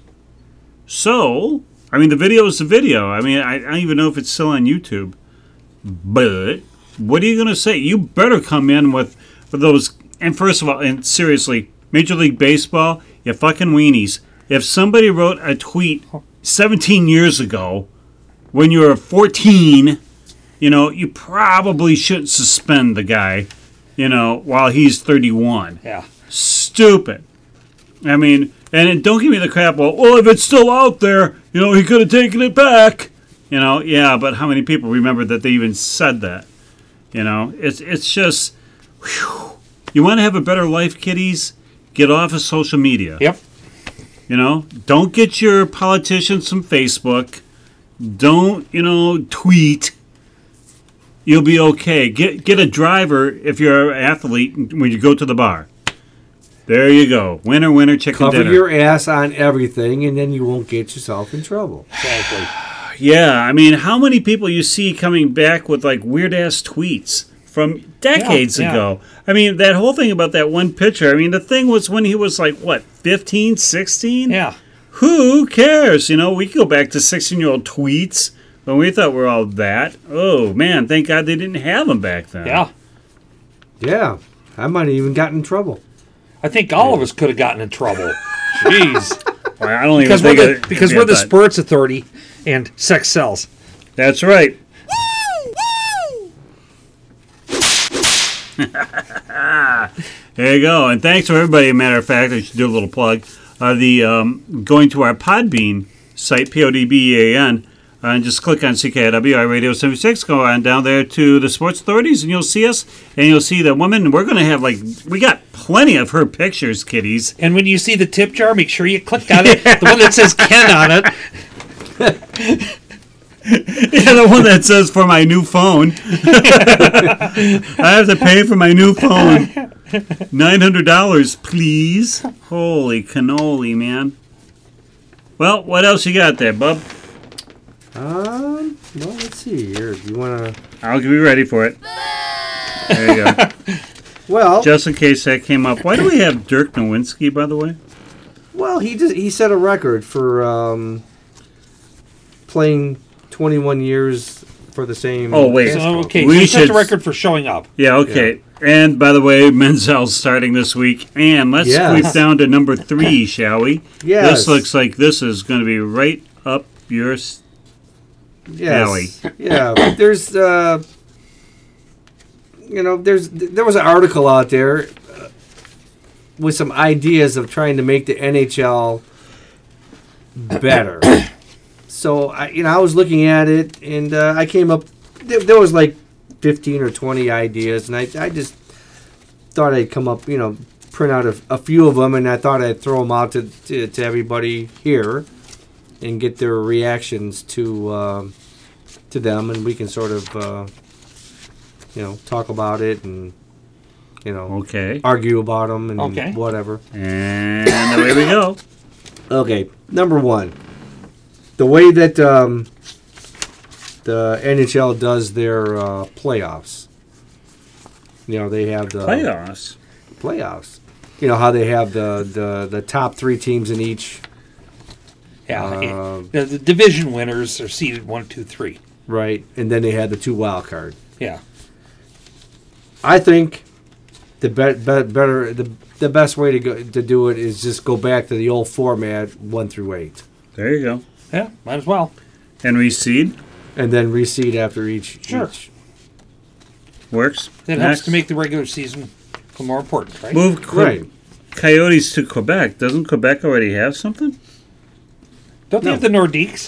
So, I mean, the video is the video. I mean, I don't even know if it's still on YouTube. But what are you going to say? You better come in with those. And first of all, and seriously, Major League Baseball, you fucking weenies. If somebody wrote a tweet 17 years ago when you were 14, you know, you probably shouldn't suspend the guy, you know, while he's 31. Yeah. Stupid. I mean, and don't give me the crap, well, if it's still out there, you know, he could have taken it back. You know, yeah, but how many people remember that they even said that? You know, it's just, whew. You want to have a better life, kiddies? Get off of social media. Yep. You know, don't get your politicians from Facebook. Don't, you know, tweet. You'll be okay. Get a driver if you're an athlete when you go to the bar. There you go. Winner, winner, chicken Cover dinner. your ass on everything, and then you won't get yourself in trouble. Exactly. Yeah, I mean, how many people you see coming back with like weird ass tweets from decades Yeah, yeah. ago? I mean, that whole thing about that one picture. I mean, the thing was when he was like, what, 15, 16? Yeah. Who cares? You know, we could go back to 16-year-old tweets when we thought we're all that. Oh, man, thank God they didn't have them back then. Yeah. Yeah, I might have even gotten in trouble. I think all of us could have gotten in trouble. Jeez. Well, I don't even Because we're think the, because we're the that. Sports Authority and sex sells. That's right. There you go. And thanks to everybody. Matter of fact, I should do a little plug. Going to our Podbean site, Podbean, and just click on CKIW Radio 76. Go on down there to the Sports Authorities, and you'll see us. And you'll see the woman. We're going to have, like, we got plenty of her pictures, kiddies. And when you see the tip jar, make sure you click on it. The one that says Ken on it. Yeah, the one that says for my new phone. I have to pay for my new phone. $900, please. Holy cannoli, man. Well, what else you got there, bub? Well, let's see here. Do you want to? I'll be ready for it. There you go. Well, Just in case that came up. Why do we have Dirk Nowitzki, by the way? well, he set a record for playing 21 years for the same. Oh, wait. So, okay, We so he set the should- record for showing up. Yeah, okay. And by the way, Menzel's starting this week. And let's Yes. sweep down to number 3, shall we? Yes. This looks like this is going to be right up your alley. Yes. Yeah. There's there was an article out there with some ideas of trying to make the NHL better. So I was looking at it and I came up. There was like 15 or 20 ideas, and I just thought I'd come up, print out a few of them, and I thought I'd throw them out to everybody here and get their reactions to them, and we can sort of talk about it and Okay. argue about them and Okay. whatever. And away we go. Okay, number one, the way that the NHL does their playoffs. They have the Playoffs. How they have the top 3 teams in each. Yeah. The division winners are seeded 1, 2, 3. Right, and then they had the 2 wild card. Yeah. I think the best way to do it is just go back to the old format 1 through 8, There you go. Yeah, might as well. And reseed. and then reseed after each. Sure. each. Works. That helps to make the regular season more important, right? Move Right. Coyotes to Quebec. Doesn't Quebec already have something? Don't they No. have the Nordiques?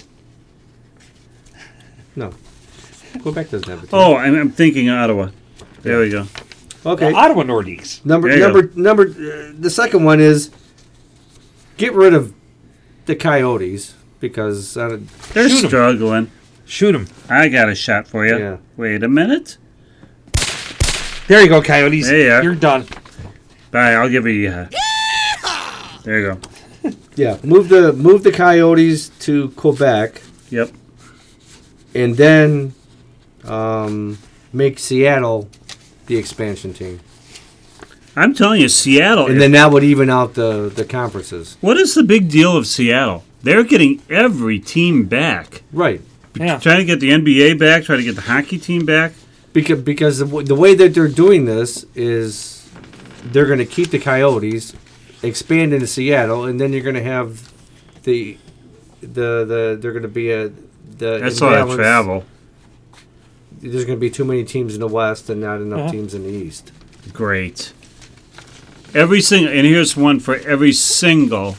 No, Quebec doesn't have a team. Oh, I'm thinking Ottawa. There we go. Okay. Ottawa Nordiques. Number There you number the second one is get rid of the Coyotes because They're Shoot 'em. struggling. Shoot them. I got a shot for you. Yeah. Wait a minute. There you go, Coyotes. There you are. You're done. Bye. I'll give you. There you go. yeah, move the Coyotes to Quebec Yep. and then make Seattle the expansion team, I'm telling you, Seattle. and then that would even out the conferences. What is the big deal of Seattle? They're getting every team back. Right. Yeah. Trying to get the NBA back. Trying to get the hockey team back. Because the way that they're doing this is they're going to keep the Coyotes, expand into Seattle, and then you're going to have they're going to be the That's a lot of imbalance. travel. There's going to be too many teams in the West and not enough teams in the East. Great. Every single, and here's one for every single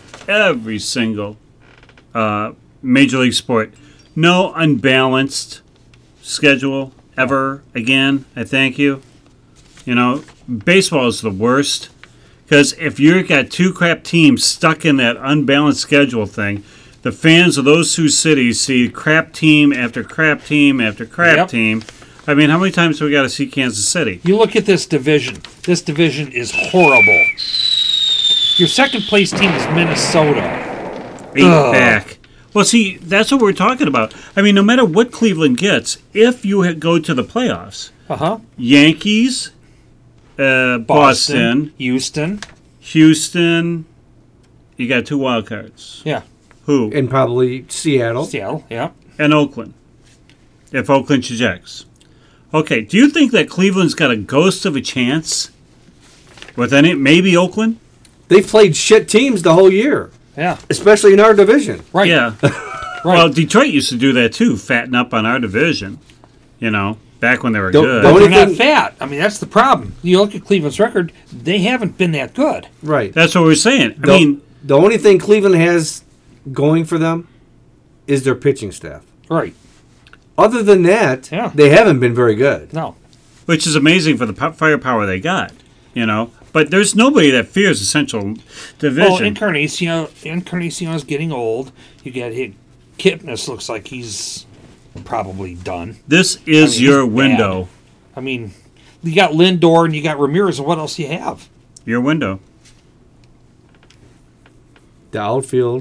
major league sport. No unbalanced schedule ever again. I thank you. Baseball is the worst because if you've got 2 crap teams stuck in that unbalanced schedule thing, the fans of those 2 cities see crap team after crap team after crap Yep. team. I mean, how many times do we got to see Kansas City? You look at this division. This division is horrible. Your second place team is Minnesota. 8 back. Well, see, that's what we're talking about. I mean, no matter what Cleveland gets, if you go to the playoffs, Uh-huh. Yankees, Boston, Houston. Houston, you got 2 wild cards. Yeah. Who? And probably Seattle. Seattle. Yeah. And Oakland, if Oakland ejects. Okay, do you think that Cleveland's got a ghost of a chance with maybe Oakland? They've played shit teams the whole year, Yeah. especially in our division. Right. Yeah. Right. Well, Detroit used to do that too, fatten up on our division, back when they were Don't- good. don't- They're only not thing- fat. I mean, that's the problem. You look at Cleveland's record, they haven't been that good. Right. That's what we're saying. I The- mean, the only thing Cleveland has going for them is their pitching staff. Right. Other than that, Yeah. they haven't been very good. No. which is amazing for the firepower they got, But there's nobody that fears the Central Division. Well, Encarnacion's getting old. You got Kipnis looks like he's probably done. This is he's your bad. window. I mean, you got Lindor and you got Ramirez, and what else do you have? Your window. The outfield,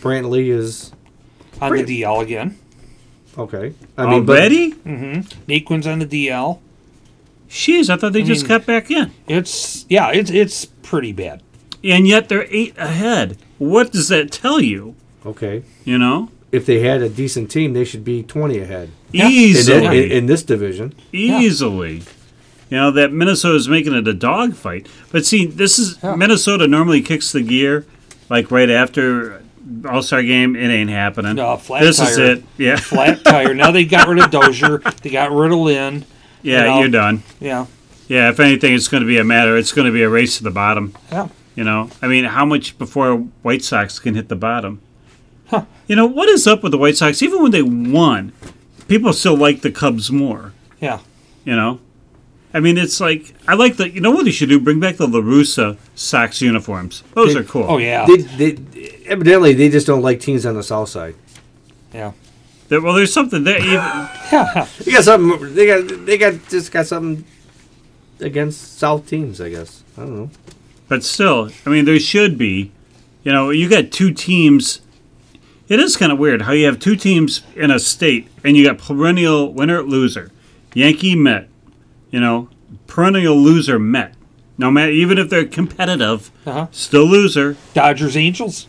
Brantley is on the DL again. okay. Already? Naquin's on the DL. Jeez, I thought they just got back in. It's pretty bad. And yet they're 8 ahead. What does that tell you? okay. You know? If they had a decent team, they should be 20 ahead Easily. in this division. Easily. You know, that Minnesota's making it a dogfight. But see, this is Minnesota normally kicks the gear like right after All-Star game. It ain't happening. No, flat this tire. is it. Yeah. Flat tire. Now they got rid of Dozier. They got rid of Lynn. Yeah, you're done. Yeah. Yeah, if anything, it's going to be it's going to be a race to the bottom. Yeah. You know, I mean, how much before White Sox can hit the bottom? You know, what is up with the White Sox? Even when they won, people still like the Cubs more. Yeah. You know? I mean, it's like, I like you know what they should do? Bring back the La Russa Sox uniforms. Those are cool. Oh, yeah. Evidently, they just don't like teams on the south side. Yeah. Well, there's something there. They got something. They got something against South teams, I guess. I don't know. But still, I mean, there should be. You know, you got 2 teams. It is kind of weird how you have 2 teams in a state, and you got perennial winner, loser. Yankee, Met. You know, perennial loser, Met. No matter, even if they're competitive, still loser. Dodgers, Angels.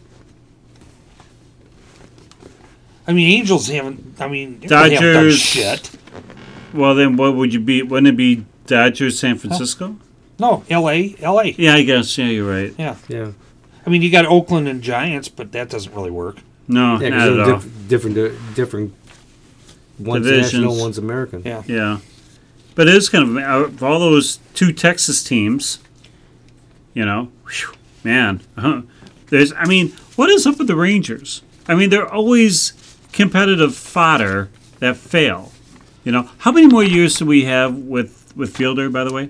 I mean, Angels haven't. I mean, they haven't done shit. Well, then what would you be? Wouldn't it be Dodgers, San Francisco? No, L.A. Yeah, I guess. Yeah, you're right. Yeah. Yeah. I mean, you got Oakland and Giants, but that doesn't really work. No, Yeah, not at all. different. One's Divisions. national, one's American. Yeah. Yeah. But it is kind of all those 2 Texas teams, you know, man. I mean, what is up with the Rangers? I mean, they're always competitive fodder that fail. You know, how many more years do we have with Fielder, by the way?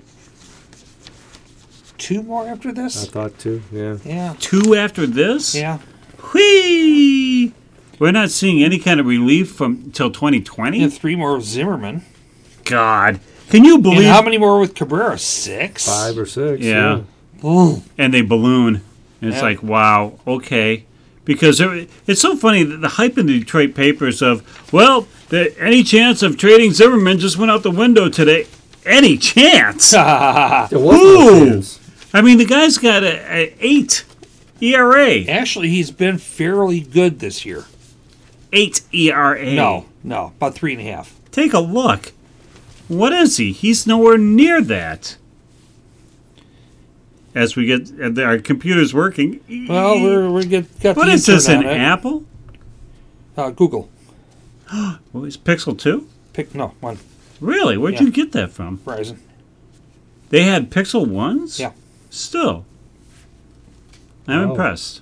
2 more after I this? thought too. Yeah. Yeah. 2 after this? Yeah. Whee! We're not seeing any kind of relief until 2020? And 3 more with Zimmerman. God. Can you believe? And how many more with Cabrera? 6? 5 or 6. Yeah. Ooh. And they balloon. And it's like, wow, okay. Because it's so funny that the hype in the Detroit papers of, well, any chance of trading Zimmerman just went out the window today. Any chance? There was no Ooh. chance. I mean, the guy's got a 8 ERA. Actually, he's been fairly good this year. 8 ERA. No, about 3.5. Take a look. What is he? He's nowhere near that. As we get our computers working. Well, got What the is this, intern an on it. Apple? Google. What is Pixel 2? One. Really? Where'd Yeah. you get that from? Verizon. They had Pixel 1s? Yeah. Still. I'm Oh. impressed.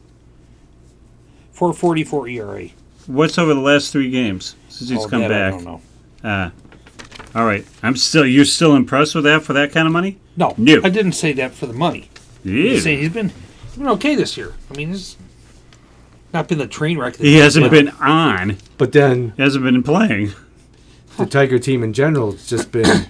4.44 ERA. What's over the last 3 games since he's come that back? I don't know. All right. You're still impressed with that for that kind of money? No, No. I didn't say that for the money. Yeah. I'm saying he's been okay this year. I mean, he's not been the train wreck. That He hasn't been on. But then He hasn't been playing. the Tiger team in general has just been,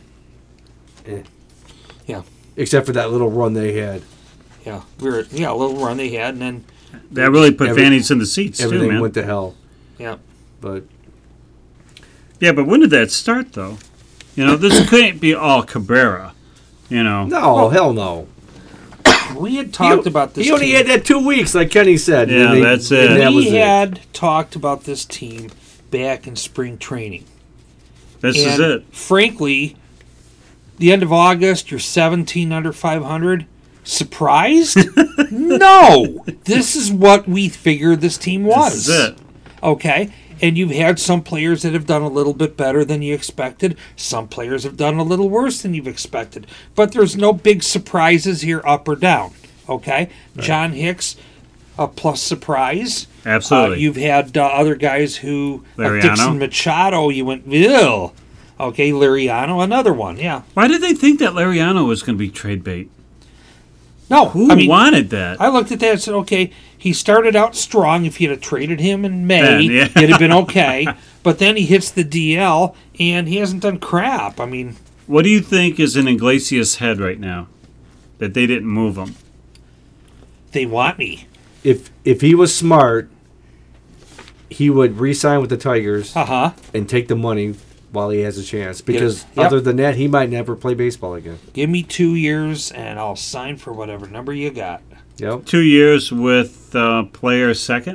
Yeah, except for that little run they had. yeah. A little run they had, and then That really put Every- fannies in the seats, too, Everything man. went to hell. yeah. But Yeah, but when did that start, though? You know, this couldn't be all Cabrera. You know. no, hell no. We had talked about this. He only team. had that 2 weeks, like Kenny said. Yeah, and that's it. and that was We it. had talked about this team back in spring training. This is And it. frankly, the end of August, you're 17 under 500. Surprised? No. This is what we figured this team was. This is it. Okay. And you've had some players that have done a little bit better than you expected. Some players have done a little worse than you've expected. But there's no big surprises here, up or down. Okay? Right. John Hicks, a plus surprise. Absolutely. You've had other guys who, Liriano. Dixon Machado, you went, ew. Okay, Liriano, another one, yeah. Why did they think that Liriano was going to be trade bait? No, Who wanted that? I looked at that and said, okay, he started out strong. If you'd have traded him in May, Then, yeah. it'd have been okay. But then he hits the DL, and he hasn't done crap. I mean, What do you think is in Iglesias' head right now that they didn't move him? they want me. if he was smart, he would re-sign with the Tigers and take the money while he has a chance. Because other than that, he might never play baseball again. Give me 2 years, and I'll sign for whatever number you got. Yep. 2 years with player second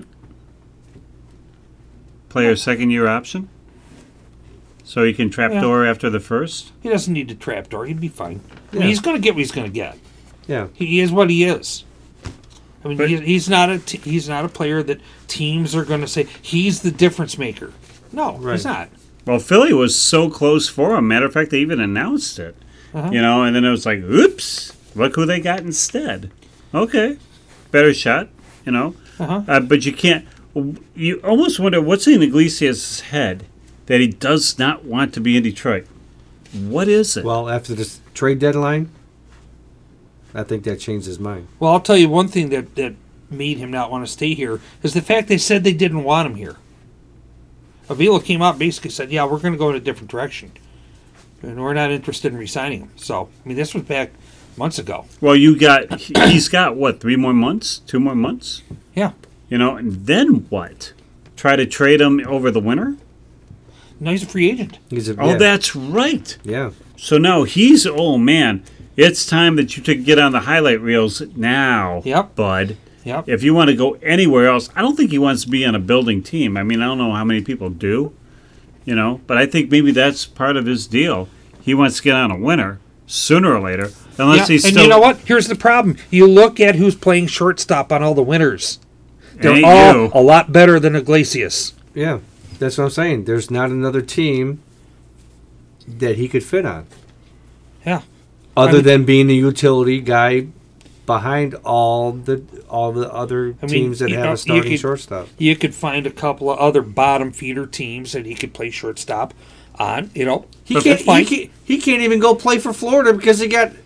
year option. So he can trapdoor after the first. He doesn't need to trapdoor. He'd be fine. I Yeah. mean, he's going to get what he's going to get. Yeah. He is what he is. I mean, But- he's not a player that teams are going to say he's the difference maker. No, Right. he's not. Well, Philly was so close for him. Matter of fact, they even announced it. You know, and then it was like, oops, look who they got instead. Okay, better shot, you know. But you can't. You almost wonder what's in Iglesias' head that he does not want to be in Detroit. What is it? Well, after this trade deadline, I think that changed his mind. Well, I'll tell you one thing that made him not want to stay here is the fact they said they didn't want him here. Avila came out and basically said, yeah, we're going to go in a different direction. And we're not interested in re-signing him. So, I mean, this was back months ago. Well, he's got, what, 3 more months? 2 more months? Yeah. You know, and then what? Try to trade him over the winter? No, he's a free agent. Oh, that's right. Yeah. So now oh man, it's time that you to get on the highlight reels now, bud. Yep. If you want to go anywhere else, I don't think he wants to be on a building team. I mean, I don't know how many people do, you know, but I think maybe that's part of his deal. He wants to get on a winner sooner or later, unless he's and still. you know what? Here's the problem. You look at who's playing shortstop on all the winners. They're Ain't all you. a lot better than Iglesias. Yeah. That's what I'm saying. There's not another team that he could fit on. Yeah. Other than being the utility guy behind all the other teams that you have know, a starting you could- shortstop. You could find a couple of other bottom feeder teams that he could play shortstop on. You know, He but can't, that's fine. he can't even go play for Florida because he got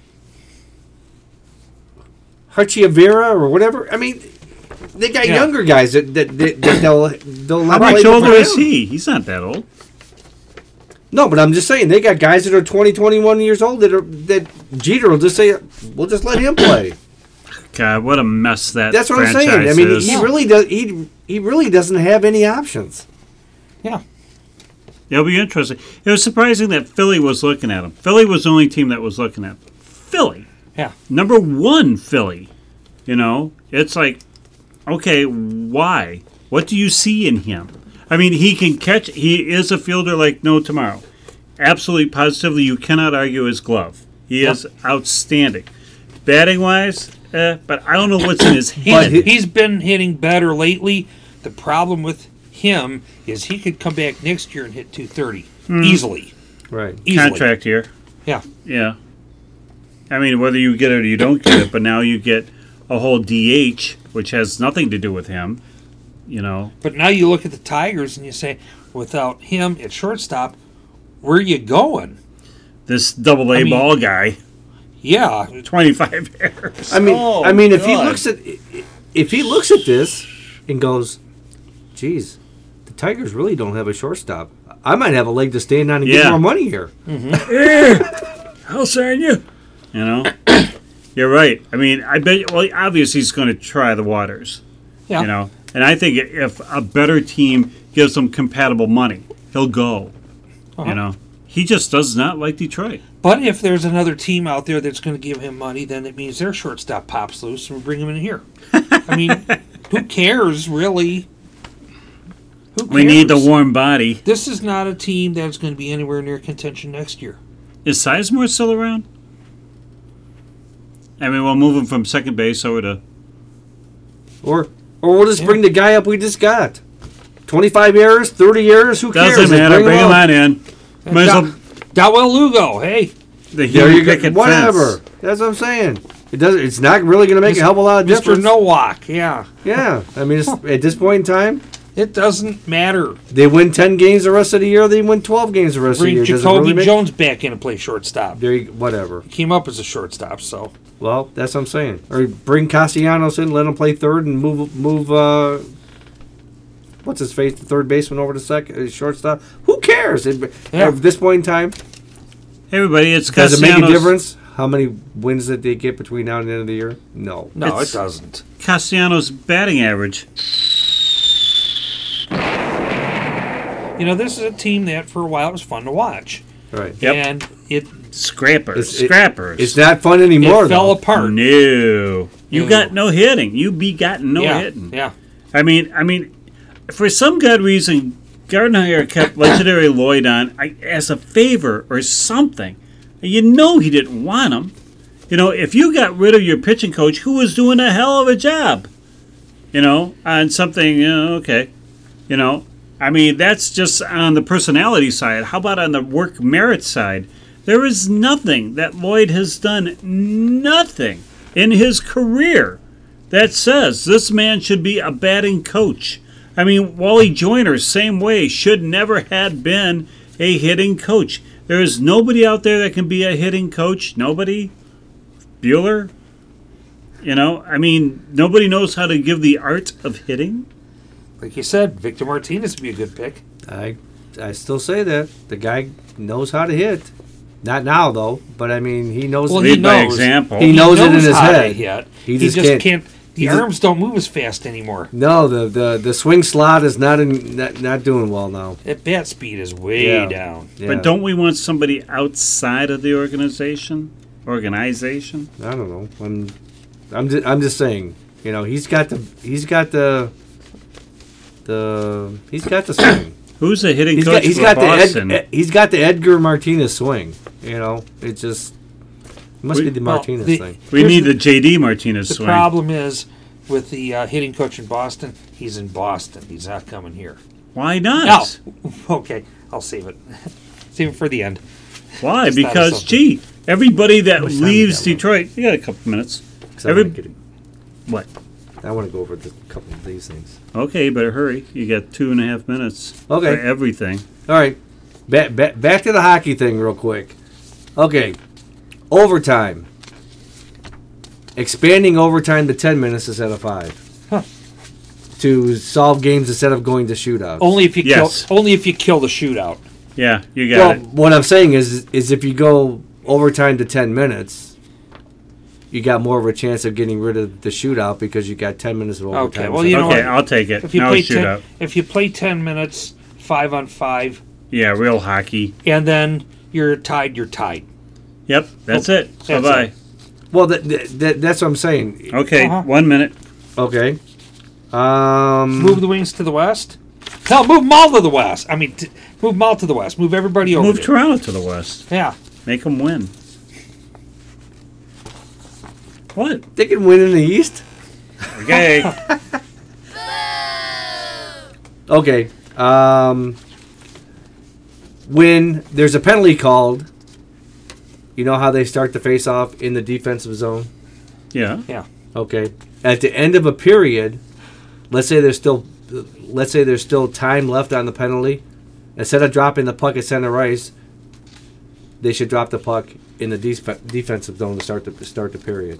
Vera or whatever. I mean, they got Yeah. younger guys that they'll How let much play older for is him. he? He's not that old. No, but I'm just saying they got guys that are 20, 21 years old that Jeter will just say, we'll just let him play. God, what a mess That's what I'm franchise saying. I mean, is. he really does. He really doesn't have any options. Yeah. It'll be interesting. It was surprising that Philly was looking at him. Philly was the only team that was looking at him. Philly. Yeah. Number 1 Philly. You know, it's like, okay, why? What do you see in him? I mean, he can catch. He is a fielder like no tomorrow. Absolutely, positively, you cannot argue his glove. He is outstanding. Batting-wise, but I don't know what's in his hand. He's been hitting better lately. The problem with him is he could come back next year and hit 230 easily. Right. Easily. Contract year. Yeah. Yeah. I mean, whether you get it or you don't get it, but now you get a whole DH, which has nothing to do with him, you know. But now you look at the Tigers and you say, without him at shortstop, where are you going? This double A ball guy, Yeah. 25 errors. I mean, Oh, if he God. looks at this and goes, "Geez, the Tigers really don't have a shortstop. I might have a leg to stand on and get Yeah. more money here." I'll sign you. You know, you're right. I mean, I bet. Well, obviously he's going to try the waters. Yeah. You know, and I think if a better team gives him compatible money, he'll go. You know, he just does not like Detroit. But if there's another team out there that's going to give him money, then it means their shortstop pops loose and we bring him in here. I mean, who cares, really? Who cares? We need the warm body. This is not a team that's going to be anywhere near contention next year. Is Sizemore still around? I mean, we'll move him from second base over to. Or we'll just bring the guy up we just got. 25 errors, 30 errors, who cares? Doesn't Just matter. Bring him up. on in. Might as well Dowell Lugo, hey. the There human you go. picket Whatever. fence. That's what I'm saying. It's not really going to make a hell of a lot of Mr. difference. Nowak, yeah. Yeah. I mean, at this point in time, It doesn't matter. they win 10 games the rest of the year. They win 12 games the rest of the Bring year. Does it Jacoby really make- Jones back in and play shortstop. Whatever. Came up as a shortstop, so. Well, that's what I'm saying. Or bring Castellanos in, let him play third, and move. What's his face? The third baseman over to second, shortstop. Who cares? Yeah. At this point in time, Hey, everybody, it's does it make a Castellanos. difference how many wins did they get between now and the end of the year? No. No, It's- it doesn't. Castellanos' batting average. This is a team that for a while was fun to watch. Right. Yep. And it Scrappers. It's not fun anymore, fell though. apart. No. You No. got no hitting. You got no yeah, hitting. yeah. I mean, for some good reason, Gardenhire kept legendary Lloyd on as a favor or something. You know he didn't want him. If you got rid of your pitching coach, who was doing a hell of a job, on something, okay. I mean, that's just on the personality side. How about on the work merit side? There is nothing that Lloyd has done, nothing in his career that says this man should be a batting coach. I mean, Wally Joyner, same way, should never had been a hitting coach. There is nobody out there that can be a hitting coach. Nobody. Bueller. I mean, nobody knows how to give the art of hitting. Like you said, Victor Martinez would be a good pick. I still say that. The guy knows how to hit. Not now, though, but I mean, he knows. Well, Lead by example. He knows it in his how to head. hit. He He just just can't- can't. The he just- arms don't move as fast anymore. No, the swing slot is not doing well now. That bat speed is way Yeah. down. Yeah. But don't we want somebody outside of the organization? Organization? I don't know. I'm just saying. He's got the swing. Who's a hitting coach He's for got Boston? he's got the Edgar Martinez swing. It just must be the Well, Martinez the- thing. We Here's need the- the J.D. Martinez The swing. problem is with the hitting coach in Boston. He's in Boston. He's not coming here. Why not? No. Okay, I'll save it. Save it for the end. Why? Just thought of Because, something. gee, everybody that much time leaves we got Detroit, you got a couple minutes. 'Cause I Every- wanna get- What? I want to go over a couple of these things. Okay, better hurry. You got 2.5 minutes Okay. for everything. All right, back to the hockey thing real quick. Okay, overtime. Expanding overtime to 10 minutes instead of 5. To solve games instead of going to shootouts. Only if you Yes. kill. Only if you kill the shootout. Yeah, you Well, got it. what I'm saying is if you go overtime to 10 minutes, you got more of a chance of getting rid of the shootout because you got 10 minutes of overtime. Okay, well, you know Okay, what? I'll take it. If you No play shootout. if you play 10 minutes, 5-on-5, Yeah, real hockey. and then you're tied. You're tied. Yep, that's it. That's Bye-bye. it. Well, that's what I'm saying. Okay, Uh-huh. 1 minute. Okay. Move the wings to the west. No, move them all to the west. I mean, move them all to the west. Move everybody over. Move there. Toronto to the west. Yeah. Make them win. What? They can win in the East. Okay. Okay. When there's a penalty called, you know how they start the face-off in the defensive zone? Yeah. Yeah. Okay. At the end of a period, let's say there's still time left on the penalty. Instead of dropping the puck at center ice, they should drop the puck in the defensive zone to start the period.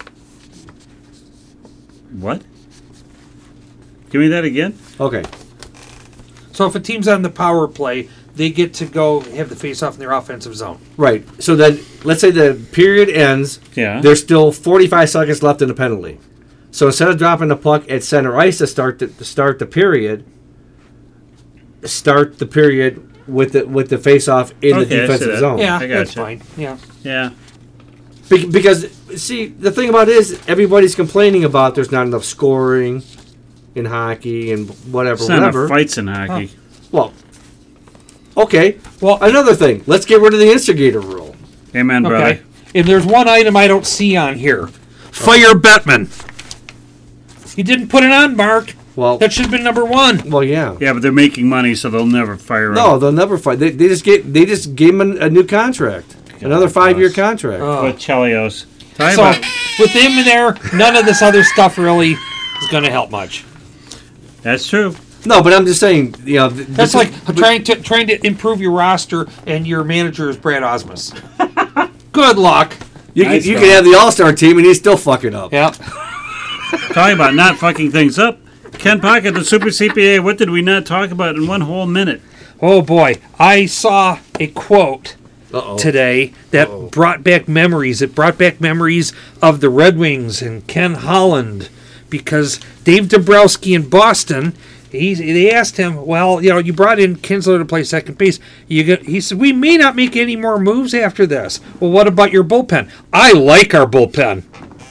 What? Give me that again. Okay. So if a team's on the power play, they get to go have the face-off in their offensive zone. Right. So then, let's say the period ends. Yeah. There's still 45 seconds left in the penalty. So instead of dropping the puck at center ice to start the period, start the period with the face-off in the Okay, I see defensive that. zone. Yeah, I that's gotcha. fine. Yeah. Yeah. Because, see, the thing about it is everybody's complaining about there's not enough scoring in hockey and whatever, It's not whatever. enough fights in hockey. Well, okay. Well, Another thing. Let's get rid of the instigator rule. Amen, brother. okay. And there's one item I don't see on here. Fire Bettman. You didn't put it on, Mark. Well, That should have been number one. well, yeah. Yeah, but they're making money, so they'll never fire No, him. they'll never fight. They just gave him a new contract, another 5-year contract. With Chelios. Tell you So about- with him in there, none of this other stuff really is going to help much. That's true. No, but I'm just saying, That's like trying to improve your roster and your manager is Brad Osmus. Good luck. you Nice can going. have the All-Star team and he's still fucking up. Yep. Talking about not fucking things up. Ken Pocket, the Super CPA, what did we not talk about in one whole minute? Oh boy, I saw a quote today that brought back memories. It brought back memories of the Red Wings and Ken Holland, because Dave Dombrowski in Boston, they asked him, well, you brought in Kinsler to play second base. He said, we may not make any more moves after this. Well, what about your bullpen? I like our bullpen.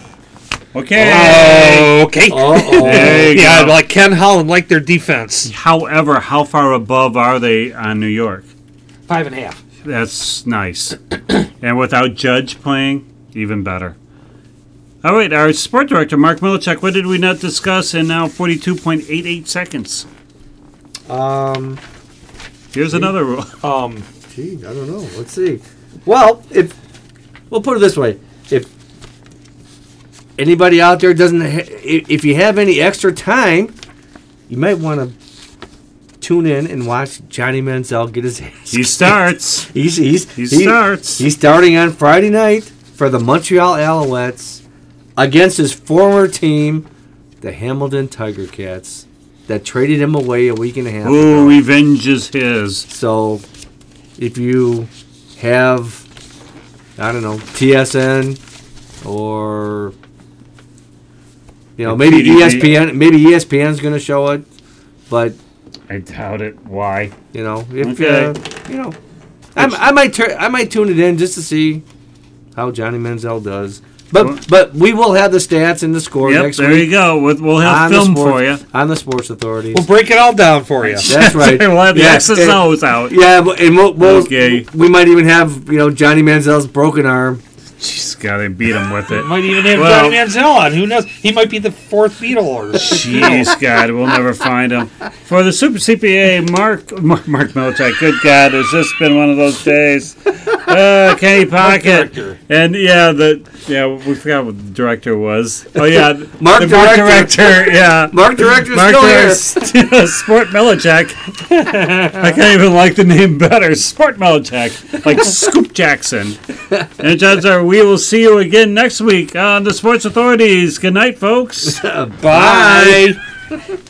Okay. Okay. There you Yeah, go. like Ken Holland, like their defense. However, how far above are they on New York? 5.5. That's nice. And without Judge playing, even better. All right, our sport director, Mark Milichek, what did we not discuss in now 42.88 seconds? Here's another rule. Gee, I don't know. Let's see. Well, we'll put it this way: if anybody out there if you have any extra time, you might want to tune in and watch Johnny Manziel get his ass. He starts. He starts. He's starting on Friday night for the Montreal Alouettes against his former team, the Hamilton Tiger Cats, that traded him away a week and a half ago. Ooh, revenge is his. So, if you have, I don't know, TSN or maybe PDB. ESPN's going to show it, but I doubt it. Why? if Okay. I might tune it in just to see how Johnny Manziel does. But we will have the stats and the score Yep, next there week. you go. We'll have film for you. On the Sports Authorities. We'll break it all down for you. That's right. We'll have the Yeah, X's and O's out. Yeah, and Okay. we might even have Johnny Manziel's broken arm. Jeez, God, they beat him with it. Might even have Well- Johnny Manziel on. Who knows? He might be the fourth Beatle or Jeez, God, we'll never find him. For the Super CPA, Mark Milichek, good God, it's just been one of those days. Kenny Pocket. Director. And we forgot what the director was. Oh, yeah. Mark the Director. Yeah. Mark Director's Mark still here. Director, Sport Milichek. I can't even like the name better. Sport Milichek. Like Scoop Jackson. And chances are we will see you again next week on the Sports Authorities. Good night, folks. Bye.